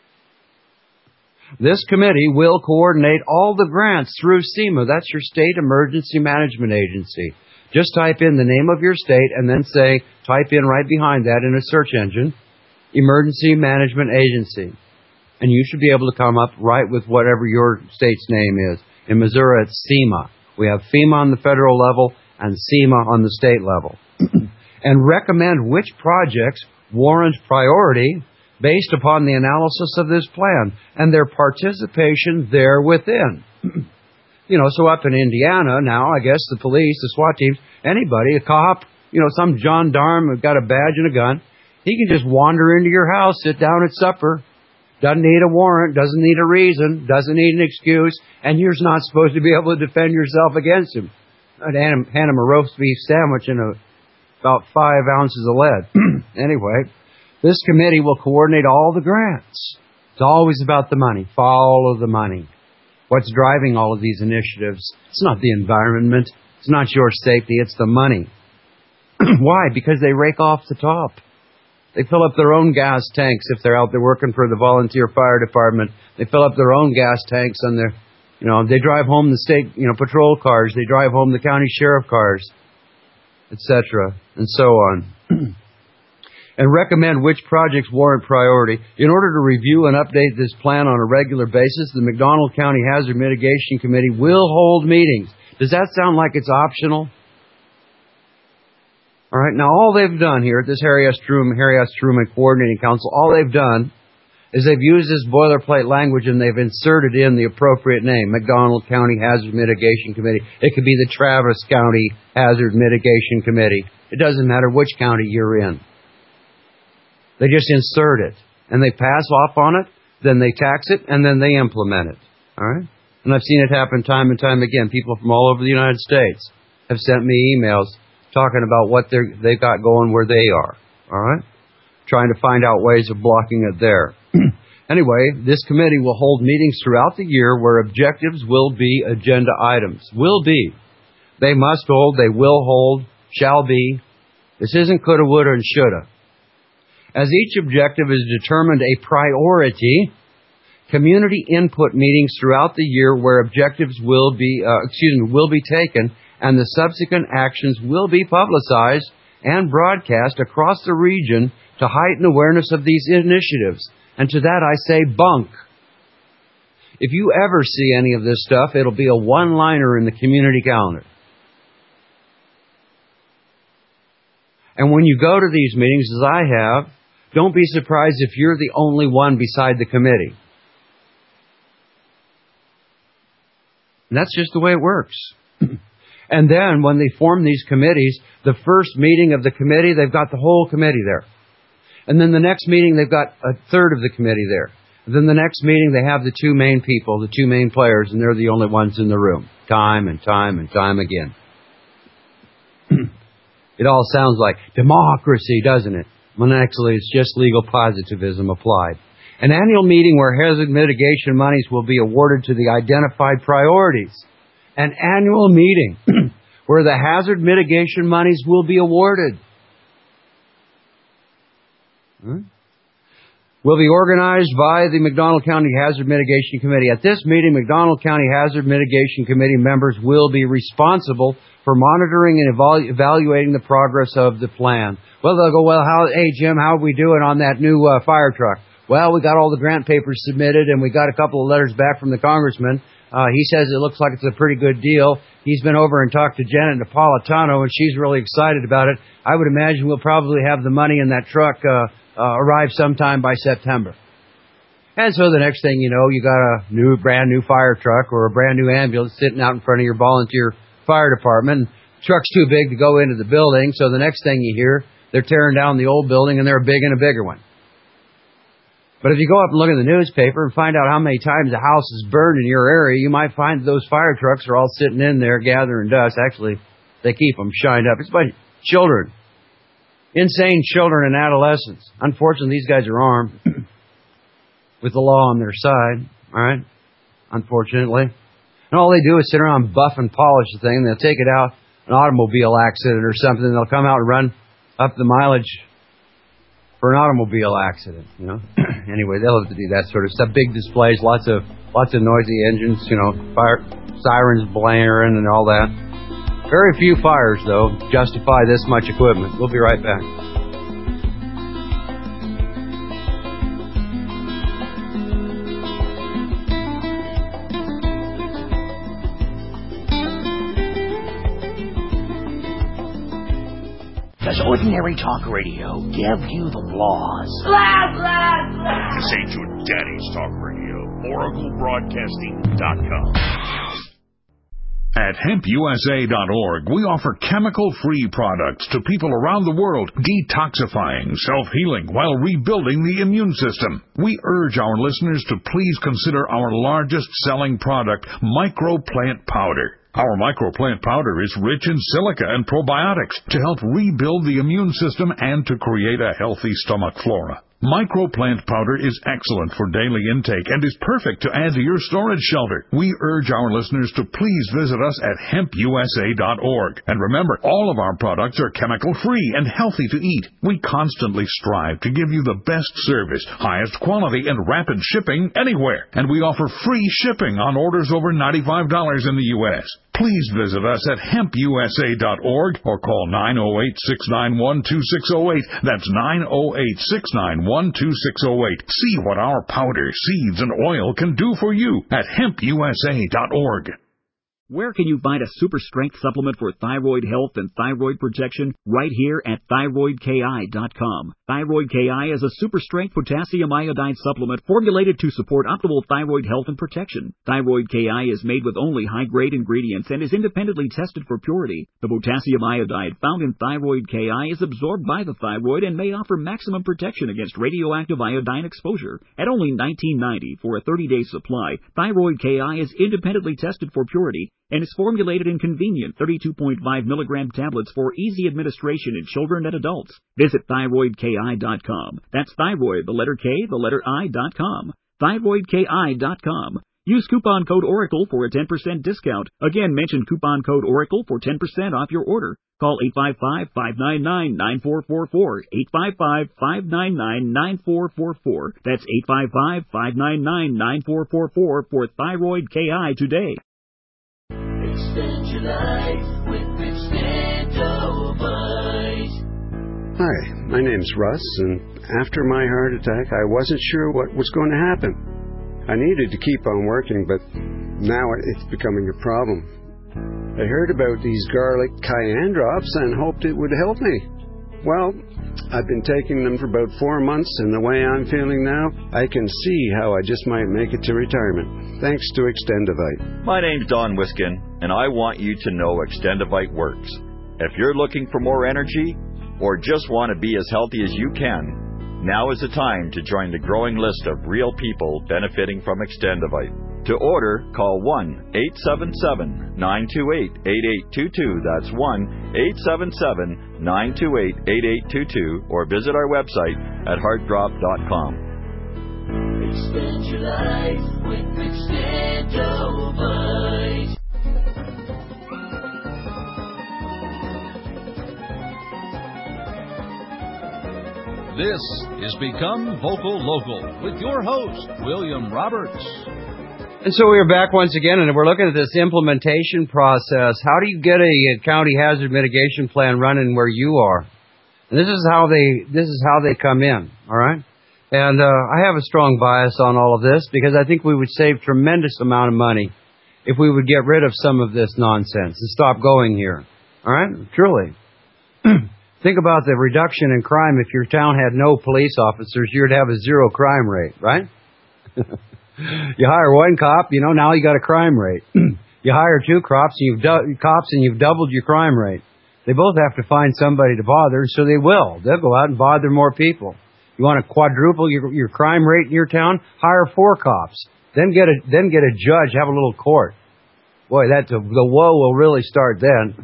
This committee will coordinate all the grants through SEMA. That's your State Emergency Management Agency. Just type in the name of your state and then type in right behind that in a search engine, Emergency Management Agency. And you should be able to come up right with whatever your state's name is. In Missouri, it's SEMA. We have FEMA on the federal level and SEMA on the state level. And recommend which projects warrant priority based upon the analysis of this plan and their participation there within. So up in Indiana now, I guess the police, the SWAT teams, anybody, a cop, some gendarme who's got a badge and a gun, he can just wander into your house, sit down at supper, doesn't need a warrant, doesn't need a reason, doesn't need an excuse, and you're not supposed to be able to defend yourself against him. I'd hand him a roast beef sandwich and about 5 ounces of lead. Anyway, this committee will coordinate all the grants. It's always about the money. Follow the money. What's driving all of these initiatives? It's not the environment. It's not your safety. It's the money. Why? Because they rake off the top. They fill up their own gas tanks if they're out there working for the volunteer fire department. They fill up their own gas tanks on their, they drive home the state, patrol cars. They drive home the county sheriff cars, etc., and so on. And recommend which projects warrant priority. In order to review and update this plan on a regular basis, the McDonald County Hazard Mitigation Committee will hold meetings. Does that sound like it's optional? All right, now all they've done here at this Harry S. Truman Coordinating Council, all they've done is they've used this boilerplate language and they've inserted in the appropriate name, McDonald County Hazard Mitigation Committee. It could be the Travis County Hazard Mitigation Committee. It doesn't matter which county you're in. They just insert it, and they pass off on it, then they tax it, and then they implement it. All right? And I've seen it happen time and time again. People from all over the United States have sent me emails talking about what they've got going where they are. All right? Trying to find out ways of blocking it there. Anyway, this committee will hold meetings throughout the year where objectives will be agenda items. Will be. They must hold, they will hold, shall be. This isn't coulda, woulda, and shoulda. As each objective is determined a priority, community input meetings throughout the year where objectives will be taken and the subsequent actions will be publicized and broadcast across the region to heighten awareness of these initiatives. And to that I say bunk. If you ever see any of this stuff, it'll be a one-liner in the community calendar. And when you go to these meetings, as I have, don't be surprised if you're the only one beside the committee. And that's just the way it works. And then when they form these committees, the first meeting of the committee, they've got the whole committee there. And then the next meeting, they've got a third of the committee there. And then the next meeting, they have the two main people, the two main players, and they're the only ones in the room. Time and time and time again. It all sounds like democracy, doesn't it? When actually it's just legal positivism applied. An annual meeting where hazard mitigation monies will be awarded to the identified priorities. An annual meeting where the hazard mitigation monies will be awarded. Will be organized by the McDonald County Hazard Mitigation Committee. At this meeting, McDonald County Hazard Mitigation Committee members will be responsible for monitoring and evaluating the progress of the plan. Well, they'll go, hey, Jim, how are we doing on that new fire truck? Well, we got all the grant papers submitted, and we got a couple of letters back from the congressman. He says it looks like it's a pretty good deal. He's been over and talked to Janet Napolitano, and she's really excited about it. I would imagine we'll probably have the money in that truck arrive sometime by September. And so the next thing you know, you got a brand new fire truck or a brand new ambulance sitting out in front of your volunteer fire department. The truck's too big to go into the building, so the next thing you hear, they're tearing down the old building and they're big and a bigger one. But if you go up and look in the newspaper and find out how many times a house is burned in your area, you might find those fire trucks are all sitting in there gathering dust. Actually, they keep them shined up. It's by children. Insane children and adolescents. Unfortunately, these guys are armed with the law on their side. All right? Unfortunately. And all they do is sit around, buff and polish the thing, and they'll take it out, an automobile accident or something, and they'll come out and run up the mileage for an automobile accident, you know. Anyway, they'll have to do that sort of stuff. Big displays, lots of noisy engines, you know, fire sirens blaring and all that. Very few fires, though, justify this much equipment. We'll be right back. Does ordinary talk radio give you the laws? Blah, blah, blah. This ain't your daddy's talk radio. OracleBroadcasting.com. At hempusa.org, we offer chemical-free products to people around the world, detoxifying, self-healing, while rebuilding the immune system. We urge our listeners to please consider our largest-selling product, Microplant Powder. Our microplant powder is rich in silica and probiotics to help rebuild the immune system and to create a healthy stomach flora. Microplant powder is excellent for daily intake and is perfect to add to your storage shelter. We urge our listeners to please visit us at hempusa.org. And remember, all of our products are chemical-free and healthy to eat. We constantly strive to give you the best service, highest quality, and rapid shipping anywhere. And we offer free shipping on orders over $95 in the U.S. Please visit us at hempusa.org or call 908-691-2608. That's 908-691-2608. See what our powder, seeds, and oil can do for you at hempusa.org. Where can you find a super strength supplement for thyroid health and thyroid protection? Right here at thyroidki.com. Thyroid KI is a super strength potassium iodide supplement formulated to support optimal thyroid health and protection. Thyroid KI is made with only high-grade ingredients and is independently tested for purity. The potassium iodide found in Thyroid KI is absorbed by the thyroid and may offer maximum protection against radioactive iodine exposure. At only $19.90 for a 30-day supply, Thyroid KI is independently tested for purity and is formulated in convenient 32.5 milligram tablets for easy administration in children and adults. Visit thyroidki.com. That's thyroid, the letter K, the letter I.com. thyroidki.com. Use coupon code ORACLE for a 10% discount. Again, mention coupon code ORACLE for 10% off your order. Call 855-599-9444. 855-599-9444. That's 855-599-9444 for Thyroid KI today. Extend your life with Extendovite. Hi, my name's Russ, and after my heart attack, I wasn't sure what was going to happen. I needed to keep on working, but now it's becoming a problem. I heard about these garlic cayenne drops and hoped it would help me. Well, I've been taking them for about 4 months, and the way I'm feeling now, I can see how I just might make it to retirement, thanks to Extendovite. My name's Don Wiskin, and I want you to know Extendovite works. If you're looking for more energy, or just want to be as healthy as you can, now is the time to join the growing list of real people benefiting from Extendovite. To order, call 1-877-928-8822. That's 1-877-928-8822, or visit our website at heartdrop.com. Extend your life with Extendovite. This is Become Vocal Local with your host, William Roberts. And so we are back once again, and we're looking at this implementation process. How do you get a county hazard mitigation plan running where you are? And this is how they come in, all right? And I have a strong bias on all of this because I think we would save tremendous amount of money if we would get rid of some of this nonsense and stop going here, all right? Truly. Think about the reduction in crime. If your town had no police officers, you'd have a zero crime rate, right? You hire one cop, now you got a crime rate. You hire two cops, and you've doubled your crime rate. They both have to find somebody to bother, so they will. They'll go out and bother more people. You want to quadruple your crime rate in your town? Hire 4 cops. Then get a judge, have a little court. Boy, the woe will really start then.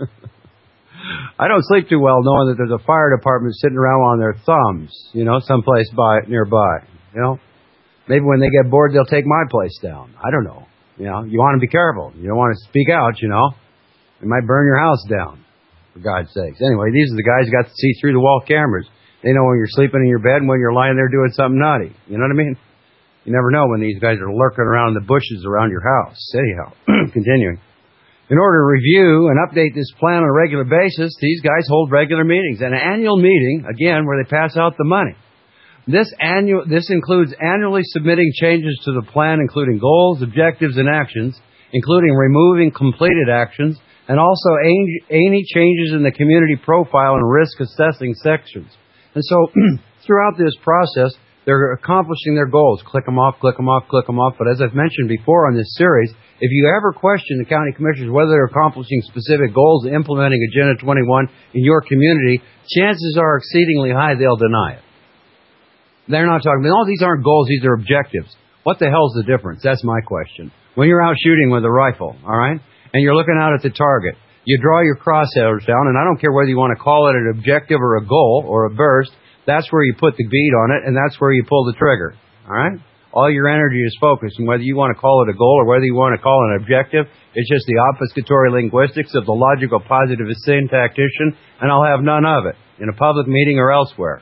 I don't sleep too well knowing that there's a fire department sitting around on their thumbs, someplace nearby. Maybe when they get bored, they'll take my place down. I don't know. You want to be careful. You don't want to speak out, It might burn your house down, for God's sakes. Anyway, these are the guys who got to see through the wall cameras. They know when you're sleeping in your bed and when you're lying there doing something naughty. You know what I mean? You never know when these guys are lurking around in the bushes around your house. Anyhow, continuing. In order to review and update this plan on a regular basis, these guys hold regular meetings. An annual meeting, again, where they pass out the money. This includes annually submitting changes to the plan, including goals, objectives, and actions, including removing completed actions, and also any changes in the community profile and risk assessing sections. And so, throughout this process, they're accomplishing their goals. Click them off, click them off, click them off. But as I've mentioned before on this series, if you ever question the county commissioners whether they're accomplishing specific goals and implementing Agenda 21 in your community, chances are exceedingly high they'll deny it. They're not talking about, these aren't goals, these are objectives. What the hell's the difference? That's my question. When you're out shooting with a rifle, all right, and you're looking out at the target, you draw your crosshairs down, and I don't care whether you want to call it an objective or a goal or a burst, that's where you put the bead on it, and that's where you pull the trigger, all right? All your energy is focused, and whether you want to call it a goal or whether you want to call it an objective, it's just the obfuscatory linguistics of the logical positivist syntactician, and I'll have none of it, in a public meeting or elsewhere.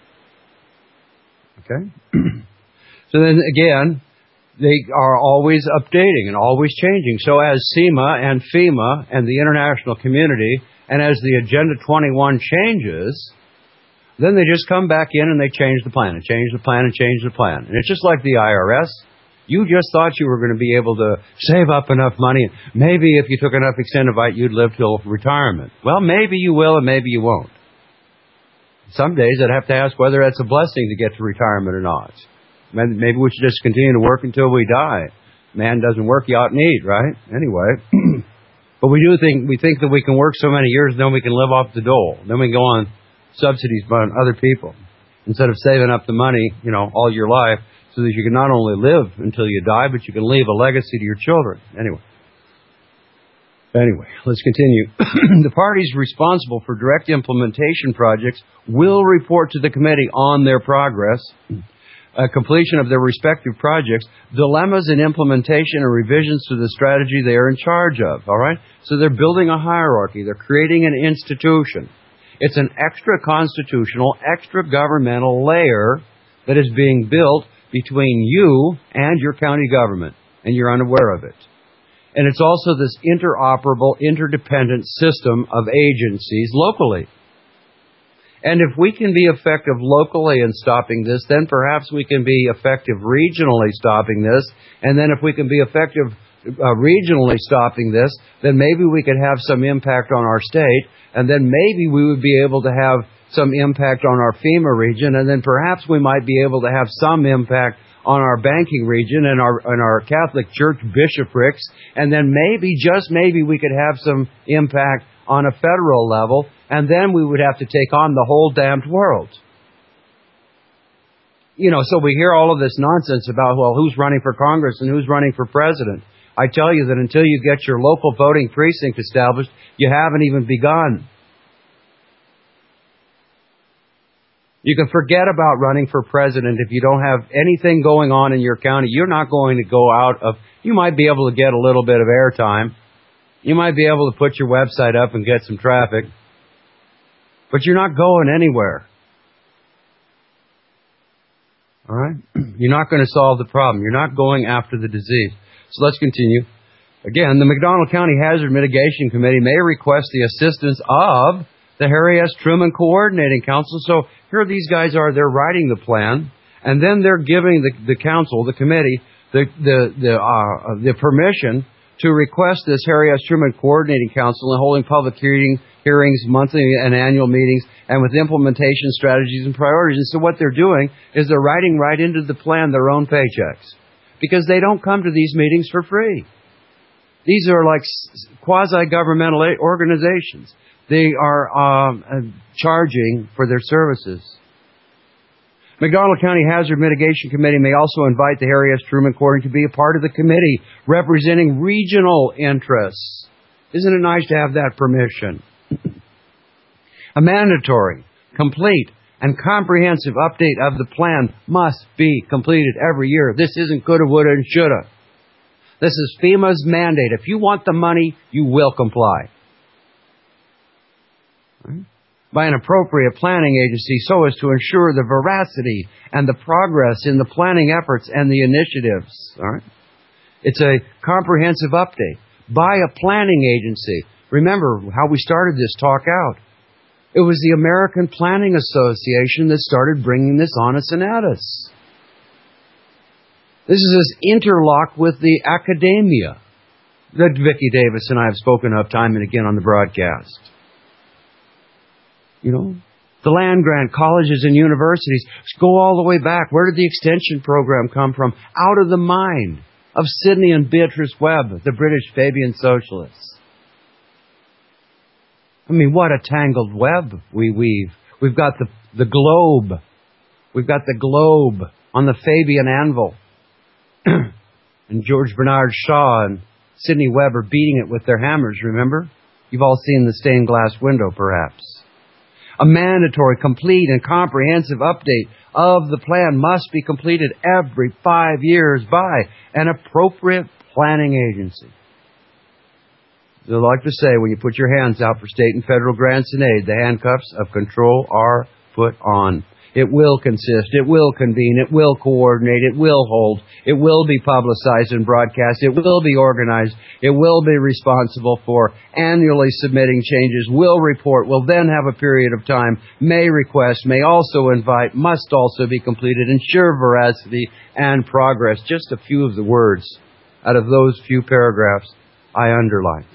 Okay? So then, again, they are always updating and always changing. So as SEMA and FEMA and the international community, and as the Agenda 21 changes, then they just come back in and they change the plan and change the plan and change the plan. And it's just like the IRS. You just thought you were going to be able to save up enough money. Maybe if you took enough Extendivite, you'd live till retirement. Well, maybe you will and maybe you won't. Some days I'd have to ask whether that's a blessing to get to retirement or not. Maybe we should just continue to work until we die. Man doesn't work, you ought to eat, right? Anyway. But we think that we can work so many years, then we can live off the dole. Then we can go on subsidies by other people. Instead of saving up the money, all your life, so that you can not only live until you die, but you can leave a legacy to your children. Anyway, let's continue. The parties responsible for direct implementation projects will report to the committee on their progress, completion of their respective projects, dilemmas in implementation and revisions to the strategy they are in charge of. All right? So they're building a hierarchy. They're creating an institution. It's an extra-constitutional, extra-governmental layer that is being built between you and your county government, and you're unaware of it. And it's also this interoperable, interdependent system of agencies locally. And if we can be effective locally in stopping this, then perhaps we can be effective regionally stopping this. And then if we can be effective regionally stopping this, then maybe we could have some impact on our state. And then maybe we would be able to have some impact on our FEMA region. And then perhaps we might be able to have some impact on our banking region and our Catholic Church bishoprics, and then maybe, just maybe, we could have some impact on a federal level, and then we would have to take on the whole damned world. So we hear all of this nonsense about, well, who's running for Congress and who's running for president. I tell you that until you get your local voting precinct established, you haven't even begun. You can forget about running for president if you don't have anything going on in your county. You're not going to go out of... You might be able to get a little bit of airtime. You might be able to put your website up and get some traffic. But you're not going anywhere. All right? You're not going to solve the problem. You're not going after the disease. So let's continue. Again, the McDonald County Hazard Mitigation Committee may request the assistance of the Harry S. Truman Coordinating Council. So here these guys are, they're writing the plan, and then they're giving the council, the committee, the permission to request this Harry S. Truman Coordinating Council and holding public hearings, monthly and annual meetings, and with implementation strategies and priorities. And so what they're doing is they're writing right into the plan their own paychecks, because they don't come to these meetings for free. These are like quasi-governmental organizations. They are charging for their services. McDonald County Hazard Mitigation Committee may also invite the Harry S. Truman Quarry to be a part of the committee representing regional interests. Isn't it nice to have that permission? A mandatory, complete, and comprehensive update of the plan must be completed every year. This isn't coulda, woulda, and shoulda. This is FEMA's mandate. If you want the money, you will comply. By an appropriate planning agency so as to ensure the veracity and the progress in the planning efforts and the initiatives. All right? It's a comprehensive update by a planning agency. Remember how we started this talk out. It was the American Planning Association that started bringing this on us and at us. This is as interlocked with the academia that Vicki Davis and I have spoken of time and again on the broadcast. You know, the land grant, colleges and universities go all the way back. Where did the extension program come from? Out of the mind of Sidney and Beatrice Webb, the British Fabian socialists. I mean, what a tangled web we weave. We've got the globe. We've got the globe on the Fabian anvil. And George Bernard Shaw and Sidney Webb are beating it with their hammers, remember? You've all seen the stained glass window, perhaps. A mandatory, complete, and comprehensive update of the plan must be completed every 5 years by an appropriate planning agency. They like to say, when you put your hands out for state and federal grants and aid, the handcuffs of control are put on. It will consist, it will convene, it will coordinate, it will hold, it will be publicized and broadcast, it will be organized, it will be responsible for annually submitting changes, will report, will then have a period of time, may request, may also invite, must also be completed, ensure veracity and progress. Just a few of the words out of those few paragraphs I underlined.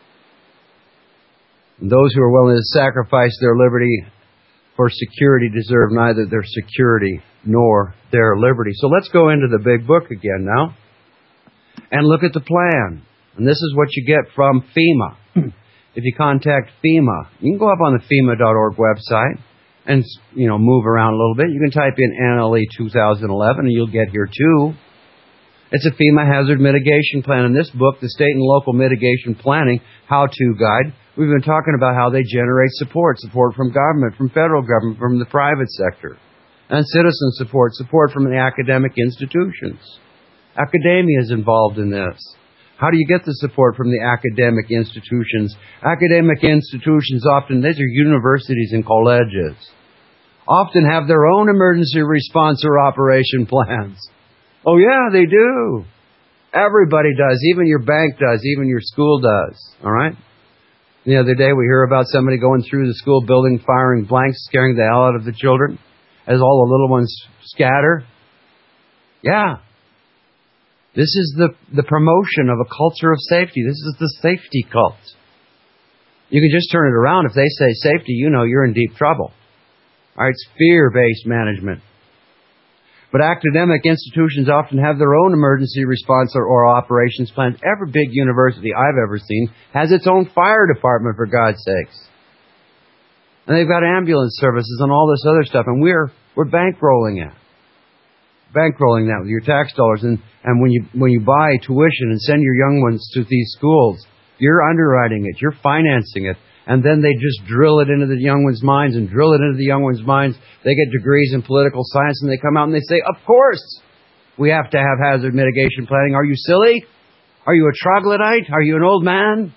And those who are willing to sacrifice their liberty for security deserve neither their security nor their liberty. So let's go into the big book again now and look at the plan. And this is what you get from FEMA. If you contact FEMA, you can go up on the FEMA.org website and, move around a little bit. You can type in NLE 2011 and you'll get here too. It's a FEMA hazard mitigation plan. In this book, the State and Local Mitigation Planning How-To Guide, we've been talking about how they generate support from government, from federal government, from the private sector, and citizen support from the academic institutions. Academia is involved in this. How do you get the support from the academic institutions? Academic institutions often, these are universities and colleges, often have their own emergency response or operation plans. Oh yeah, they do. Everybody does. Even your bank does. Even your school does. All right? The other day we hear about somebody going through the school building, firing blanks, scaring the hell out of the children as all the little ones scatter. Yeah. This is the promotion of a culture of safety. This is the safety cult. You can just turn it around. If they say safety, you're in deep trouble. All right, it's fear-based management. But academic institutions often have their own emergency response or operations plans. Every big university I've ever seen has its own fire department, for God's sakes. And they've got ambulance services and all this other stuff. And we're bankrolling it. Bankrolling that with your tax dollars. And when you buy tuition and send your young ones to these schools, you're underwriting it. You're financing it. And then they just drill it into the young ones' minds and drill it into the young ones' minds. They get degrees in political science and they come out and they say, of course, we have to have hazard mitigation planning. Are you silly? Are you a troglodyte? Are you an old man?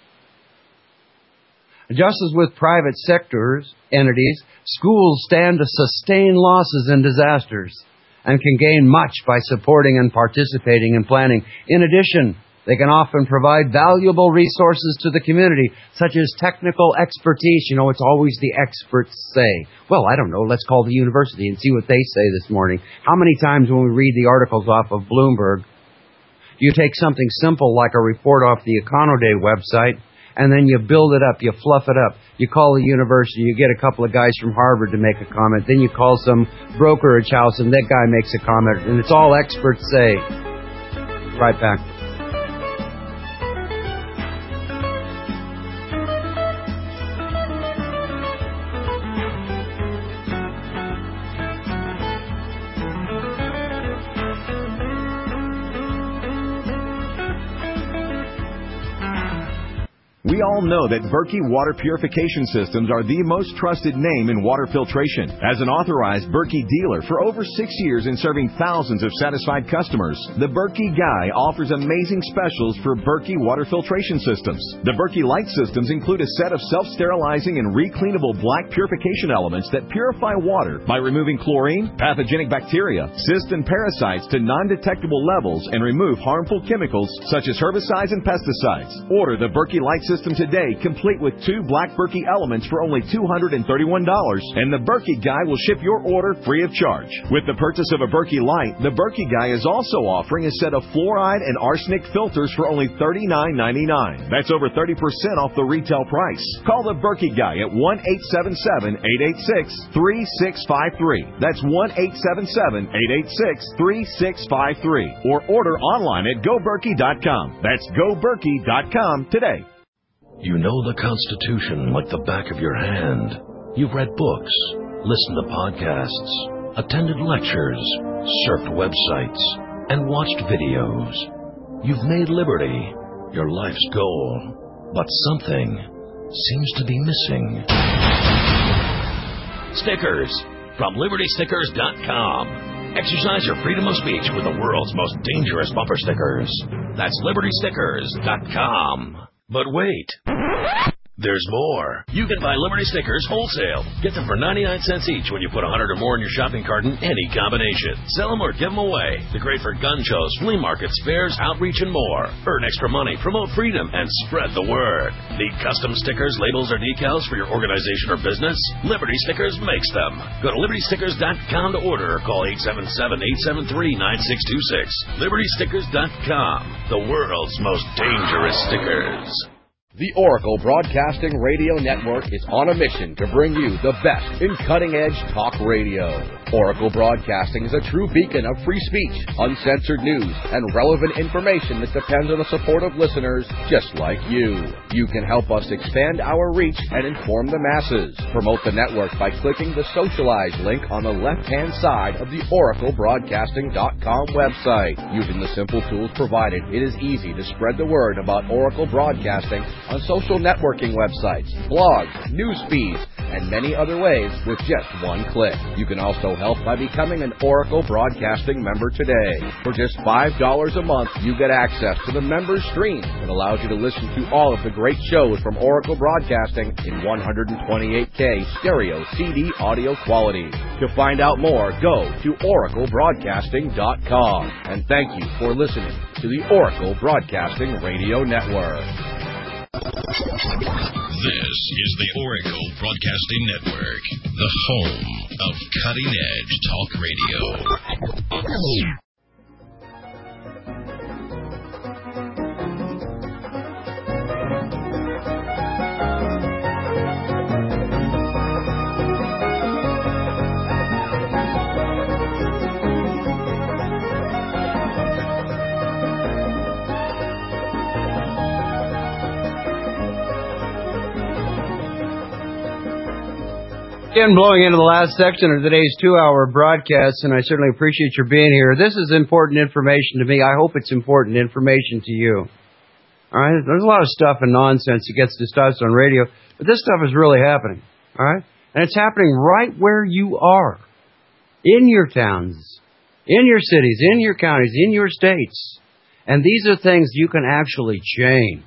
Just as with private sectors, entities, schools stand to sustain losses and disasters and can gain much by supporting and participating in planning. In addition, they can often provide valuable resources to the community, such as technical expertise. It's always the experts say. Well, I don't know, let's call the university and see what they say this morning. How many times when we read the articles off of Bloomberg, you take something simple like a report off the Econoday website, and then you build it up, you fluff it up. You call the university, you get a couple of guys from Harvard to make a comment. Then you call some brokerage house, and that guy makes a comment. And it's all experts say. Right back. We all know that Berkey Water Purification Systems are the most trusted name in water filtration. As an authorized Berkey dealer for over 6 years and serving thousands of satisfied customers, the Berkey Guy offers amazing specials for Berkey water filtration systems. The Berkey Light systems include a set of self-sterilizing and recleanable black purification elements that purify water by removing chlorine, pathogenic bacteria, cysts, and parasites to non-detectable levels and remove harmful chemicals such as herbicides and pesticides. Order the Berkey Light system today, complete with 2 black Berkey elements for only $231, and the Berkey Guy will ship your order free of charge. With the purchase of a Berkey Light, the Berkey Guy is also offering a set of fluoride and arsenic filters for only $39.99. That's over 30% off the retail price. Call the Berkey Guy at 1-877-886-3653. That's 1-877-886-3653. Or order online at GoBerkey.com. That's GoBerkey.com today. You know the Constitution like the back of your hand. You've read books, listened to podcasts, attended lectures, surfed websites, and watched videos. You've made liberty your life's goal, but something seems to be missing. Stickers from LibertyStickers.com. Exercise your freedom of speech with the world's most dangerous bumper stickers. That's LibertyStickers.com. But wait, there's more. You can buy Liberty Stickers wholesale. Get them for 99 cents each when you put 100 or more in your shopping cart in any combination. Sell them or give them away. They're great for gun shows, flea markets, fairs, outreach, and more. Earn extra money, promote freedom, and spread the word. Need custom stickers, labels, or decals for your organization or business? Liberty Stickers makes them. Go to LibertyStickers.com to order or call 877-873-9626. LibertyStickers.com. The world's most dangerous stickers. The Oracle Broadcasting Radio Network is on a mission to bring you the best in cutting-edge talk radio. Oracle Broadcasting is a true beacon of free speech, uncensored news, and relevant information that depends on the support of listeners just like you. You can help us expand our reach and inform the masses. Promote the network by clicking the Socialize link on the left-hand side of the OracleBroadcasting.com website. Using the simple tools provided, it is easy to spread the word about Oracle Broadcasting on social networking websites, blogs, news feeds, and many other ways with just one click. You can also help by becoming an Oracle Broadcasting member today. For just $5 a month, you get access to the members stream that allows you to listen to all of the great shows from Oracle Broadcasting in 128K stereo CD audio quality. To find out more, go to OracleBroadcasting.com. And thank you for listening to the Oracle Broadcasting Radio Network. This is the Oracle Broadcasting Network, the home of cutting-edge talk radio. Again, blowing into the last section of today's 2-hour broadcast, and I certainly appreciate your being here. This is important information to me. I hope it's important information to you. All right? There's a lot of stuff and nonsense that gets discussed on radio, but this stuff is really happening. All right? And it's happening right where you are. In your towns, in your cities, in your counties, in your states. And these are things you can actually change.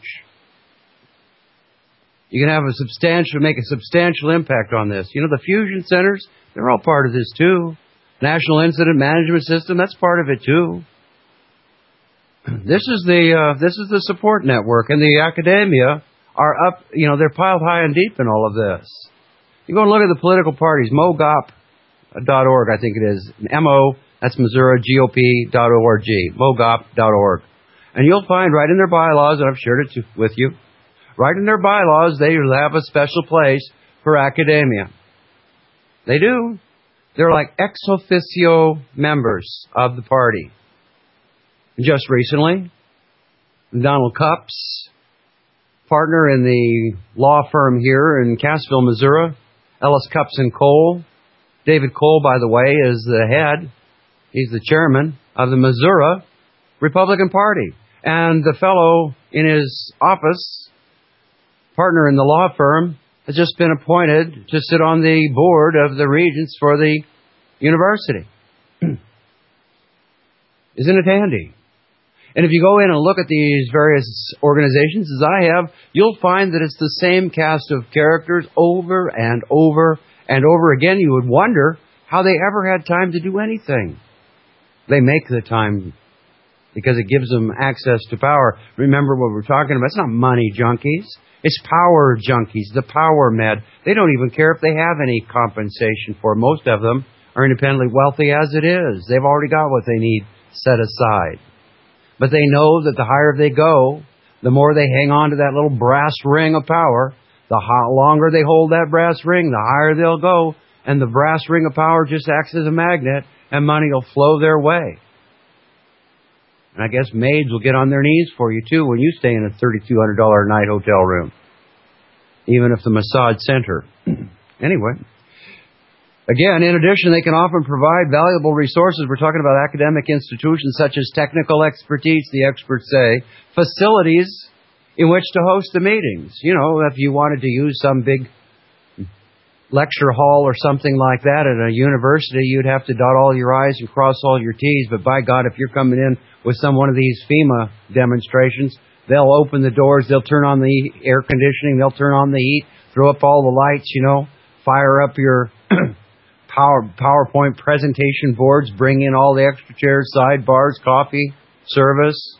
You can have make a substantial impact on this. You know, the fusion centers, they're all part of this too. National Incident Management System, that's part of it too. This is the support network, and the academia are up, you know, they're piled high and deep in all of this. You go and look at the political parties, MoGOP.org, I think it is. MO, that's Missouri, GOP.org, MoGOP.org. And you'll find right in their bylaws, and I've shared it with you, right in their bylaws, they have a special place for academia. They do. They're like ex officio members of the party. Just recently, Donald Cups, partner in the law firm here in Cassville, Missouri, Ellis Cups and Cole. David Cole, by the way, is the head. He's the chairman of the Missouri Republican Party. And the fellow in his office partner in the law firm has just been appointed to sit on the board of the regents for the university. Isn't it handy? And if you go in and look at these various organizations, as I have, you'll find that it's the same cast of characters over and over and over again. You would wonder how they ever had time to do anything. They make the time because it gives them access to power. Remember what we're talking about. It's not money junkies. It's power junkies, the power mad. They don't even care if they have any compensation for it. Most of them are independently wealthy as it is. They've already got what they need set aside. But they know that the higher they go, the more they hang on to that little brass ring of power. The longer they hold that brass ring, the higher they'll go. And the brass ring of power just acts as a magnet, and money will flow their way. And I guess maids will get on their knees for you, too, when you stay in a $3,200 a night hotel room. Even if the massage center. Anyway. Again, in addition, they can often provide valuable resources. We're talking about academic institutions such as technical expertise, the experts say, facilities in which to host the meetings. You know, if you wanted to use some big lecture hall or something like that at a university, you'd have to dot all your I's and cross all your T's. But by God, if you're coming in with one of these FEMA demonstrations, they'll open the doors, they'll turn on the air conditioning, they'll turn on the heat, throw up all the lights, fire up your PowerPoint presentation boards, bring in all the extra chairs, sidebars, coffee, service,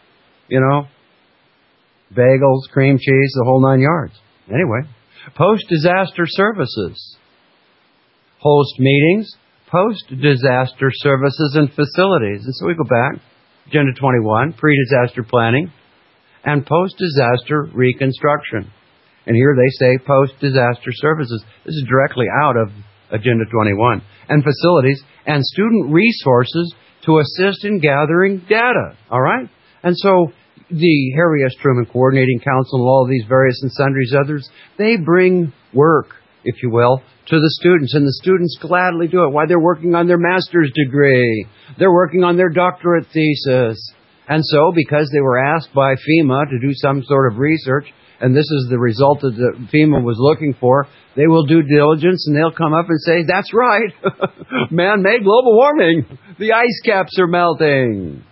bagels, cream cheese, the whole 9 yards. Anyway, post-disaster services. Host meetings, post-disaster services and facilities. And so we go back, Agenda 21, pre-disaster planning, and post-disaster reconstruction. And here they say post-disaster services. This is directly out of Agenda 21. And facilities and student resources to assist in gathering data. All right? And so the Harry S. Truman Coordinating Council and all of these various and sundries others, they bring work, if you will, to the students. And the students gladly do it. Why? They're working on their master's degree. They're working on their doctorate thesis. And so, because they were asked by FEMA to do some sort of research, and this is the result that FEMA was looking for, they will do diligence and they'll come up and say, that's right, man-made global warming. The ice caps are melting.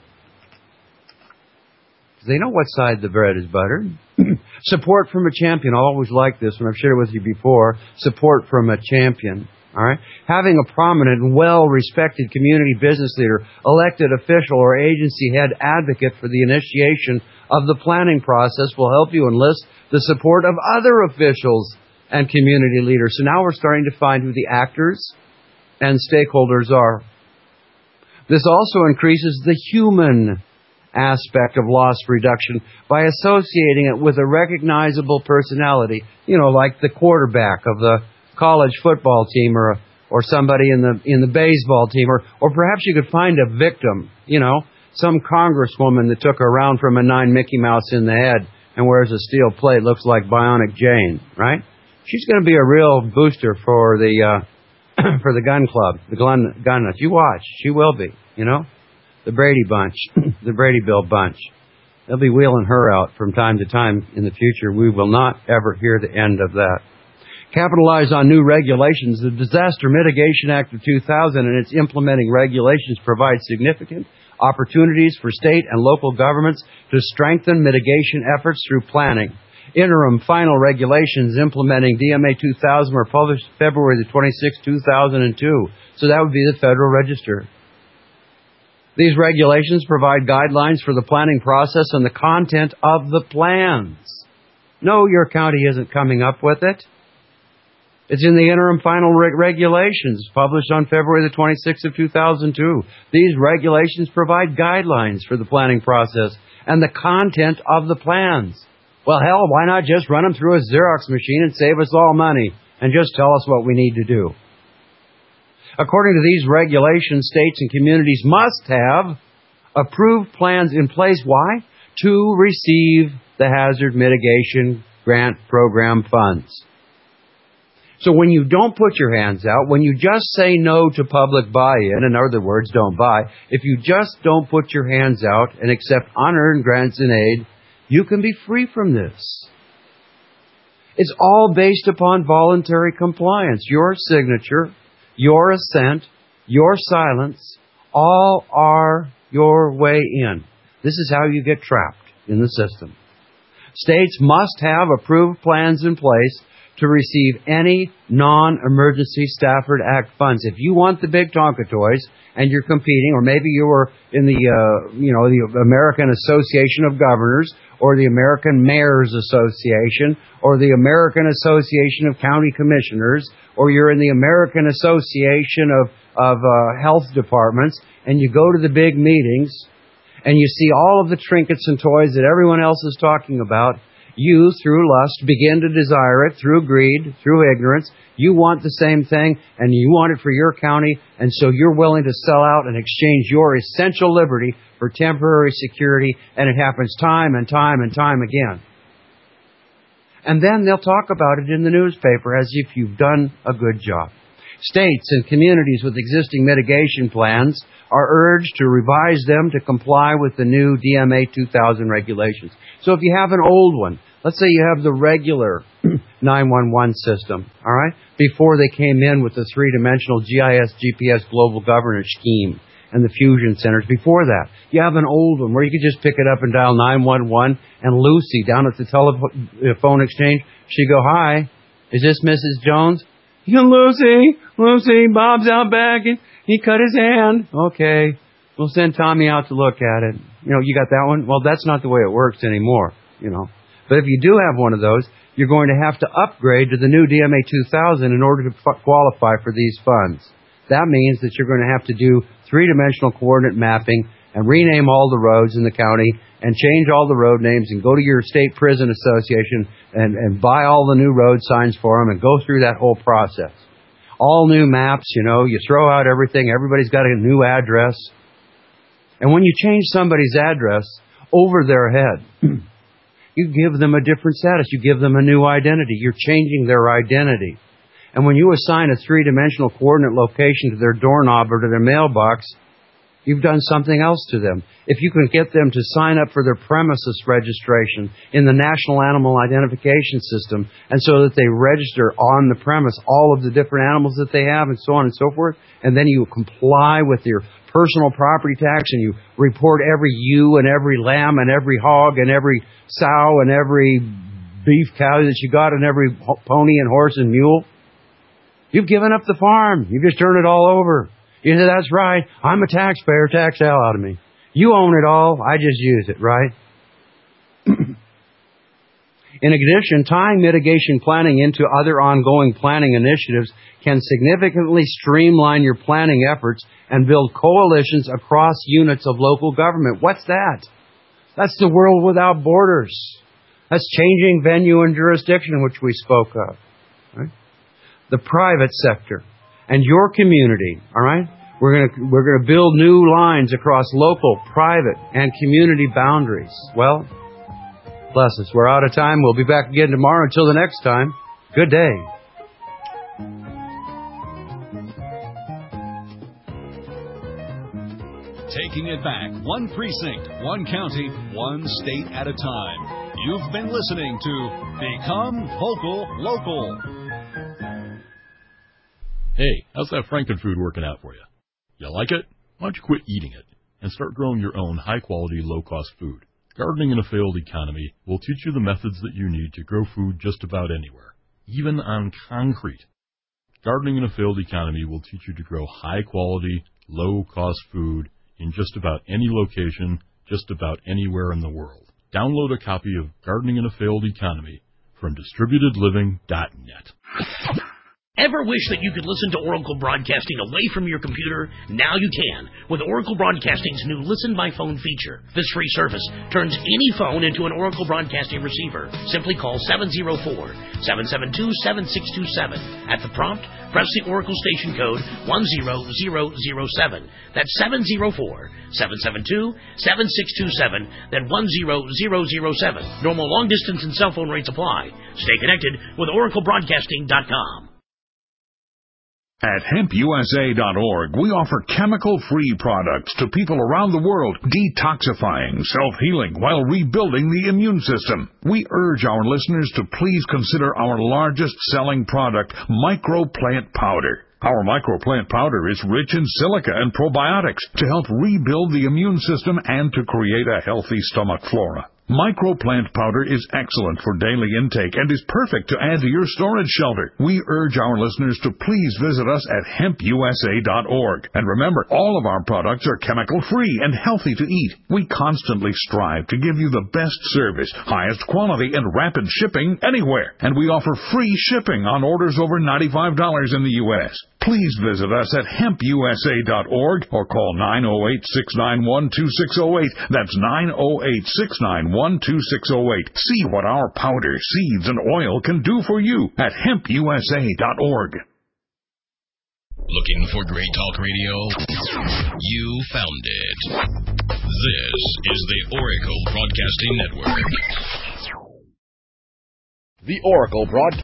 They know what side the bread is buttered. Support from a champion. I always like this, and I've shared it with you before. Support from a champion. All right? Having a prominent and well-respected community business leader, elected official, or agency head advocate for the initiation of the planning process will help you enlist the support of other officials and community leaders. So now we're starting to find who the actors and stakeholders are. This also increases the human aspect of loss reduction by associating it with a recognizable personality, like the quarterback of the college football team or somebody in the baseball team, or perhaps you could find a victim, some congresswoman that took her around from a 9 Mickey Mouse in the head and wears a steel plate, looks like Bionic Jane, right? She's going to be a real booster for the for the gun club, the gun nuts. You watch, she will be, the Brady Bunch, the Brady Bill bunch. They'll be wheeling her out from time to time in the future. We will not ever hear the end of that. Capitalize on new regulations. The Disaster Mitigation Act of 2000 and its implementing regulations provide significant opportunities for state and local governments to strengthen mitigation efforts through planning. Interim final regulations implementing DMA 2000 were published February the 26th, 2002. So that would be the Federal Register. These regulations provide guidelines for the planning process and the content of the plans. No, your county isn't coming up with it. It's in the interim final regulations published on February the 26th of 2002. These regulations provide guidelines for the planning process and the content of the plans. Well, hell, why not just run them through a Xerox machine and save us all money and just tell us what we need to do? According to these regulations, states and communities must have approved plans in place. Why? To receive the hazard mitigation grant program funds. So when you don't put your hands out, when you just say no to public buy-in, in other words, don't buy, if you just don't put your hands out and accept unearned grants and aid, you can be free from this. It's all based upon voluntary compliance. Your signature, your assent, your silence, all are your way in. This is how you get trapped in the system. States must have approved plans in place to receive any non-emergency Stafford Act funds. If you want the big Tonka toys and you're competing, or maybe you were in the American Association of Governors, or the American Mayors Association, or the American Association of County Commissioners, or you're in the American Association of Health Departments, and you go to the big meetings, and you see all of the trinkets and toys that everyone else is talking about, you, through lust, begin to desire it, through greed, through ignorance. You want the same thing, and you want it for your county, and so you're willing to sell out and exchange your essential liberty for temporary security, and it happens time and time and time again. And then they'll talk about it in the newspaper as if you've done a good job. States and communities with existing mitigation plans are urged to revise them to comply with the new DMA 2000 regulations. So if you have an old one, let's say you have the regular 911 system, all right, before they came in with the three-dimensional GIS, GPS global governance scheme and the fusion centers. Before that, you have an old one where you could just pick it up and dial 911, and Lucy down at the telephone exchange, she'd go, "Hi, is this Mrs. Jones?" Lucy, Bob's out back and he cut his hand. Okay, we'll send Tommy out to look at it. You got that one? Well, that's not the way it works anymore, But if you do have one of those, you're going to have to upgrade to the new DMA 2000 in order to qualify for these funds. That means that you're going to have to do three-dimensional coordinate mapping and rename all the roads in the county and change all the road names and go to your state prison association and buy all the new road signs for them and go through that whole process. All new maps, you throw out everything. Everybody's got a new address. And when you change somebody's address over their head, you give them a different status. You give them a new identity. You're changing their identity. And when you assign a three-dimensional coordinate location to their doorknob or to their mailbox, you've done something else to them. If you can get them to sign up for their premises registration in the National Animal Identification System, and so that they register on the premise all of the different animals that they have and so on and so forth, and then you comply with your personal property tax and you report every ewe and every lamb and every hog and every sow and every beef cow that you got and every pony and horse and mule, you've given up the farm. You've just turned it all over. You say, "That's right. I'm a taxpayer. Tax the hell out of me. You own it all. I just use it," right? In addition, tying mitigation planning into other ongoing planning initiatives can significantly streamline your planning efforts and build coalitions across units of local government. What's that? That's the world without borders. That's changing venue and jurisdiction, which we spoke of. Right? The private sector and your community, all right? We're going to build new lines across local, private, and community boundaries. Well, bless us. We're out of time. We'll be back again tomorrow. Until the next time, good day. Taking it back, one precinct, one county, one state at a time. You've been listening to Become Vocal Local. Hey, how's that Frankenfood working out for you? You like it? Why don't you quit eating it and start growing your own high-quality, low-cost food? Gardening in a Failed Economy will teach you the methods that you need to grow food just about anywhere, even on concrete. Gardening in a Failed Economy will teach you to grow high-quality, low-cost food in just about any location, just about anywhere in the world. Download a copy of Gardening in a Failed Economy from DistributedLiving.net. Ever wish that you could listen to Oracle Broadcasting away from your computer? Now you can with Oracle Broadcasting's new Listen by Phone feature. This free service turns any phone into an Oracle Broadcasting receiver. Simply call 704-772-7627. At the prompt, press the Oracle station code 10007. That's 704-772-7627, then 10007. Normal long distance and cell phone rates apply. Stay connected with OracleBroadcasting.com. At hempusa.org, we offer chemical-free products to people around the world, detoxifying, self-healing, while rebuilding the immune system. We urge our listeners to please consider our largest-selling product, Microplant Powder. Our Microplant Powder is rich in silica and probiotics to help rebuild the immune system and to create a healthy stomach flora. Microplant Powder is excellent for daily intake and is perfect to add to your storage shelter. We urge our listeners to please visit us at hempusa.org. And remember, all of our products are chemical-free and healthy to eat. We constantly strive to give you the best service, highest quality, and rapid shipping anywhere. And we offer free shipping on orders over $95 in the U.S. Please visit us at hempusa.org or call 908-691-2608. That's 908-691-2608. See what our powder, seeds, and oil can do for you at hempusa.org. Looking for great talk radio? You found it. This is the Oracle Broadcasting Network. The Oracle Broadcasting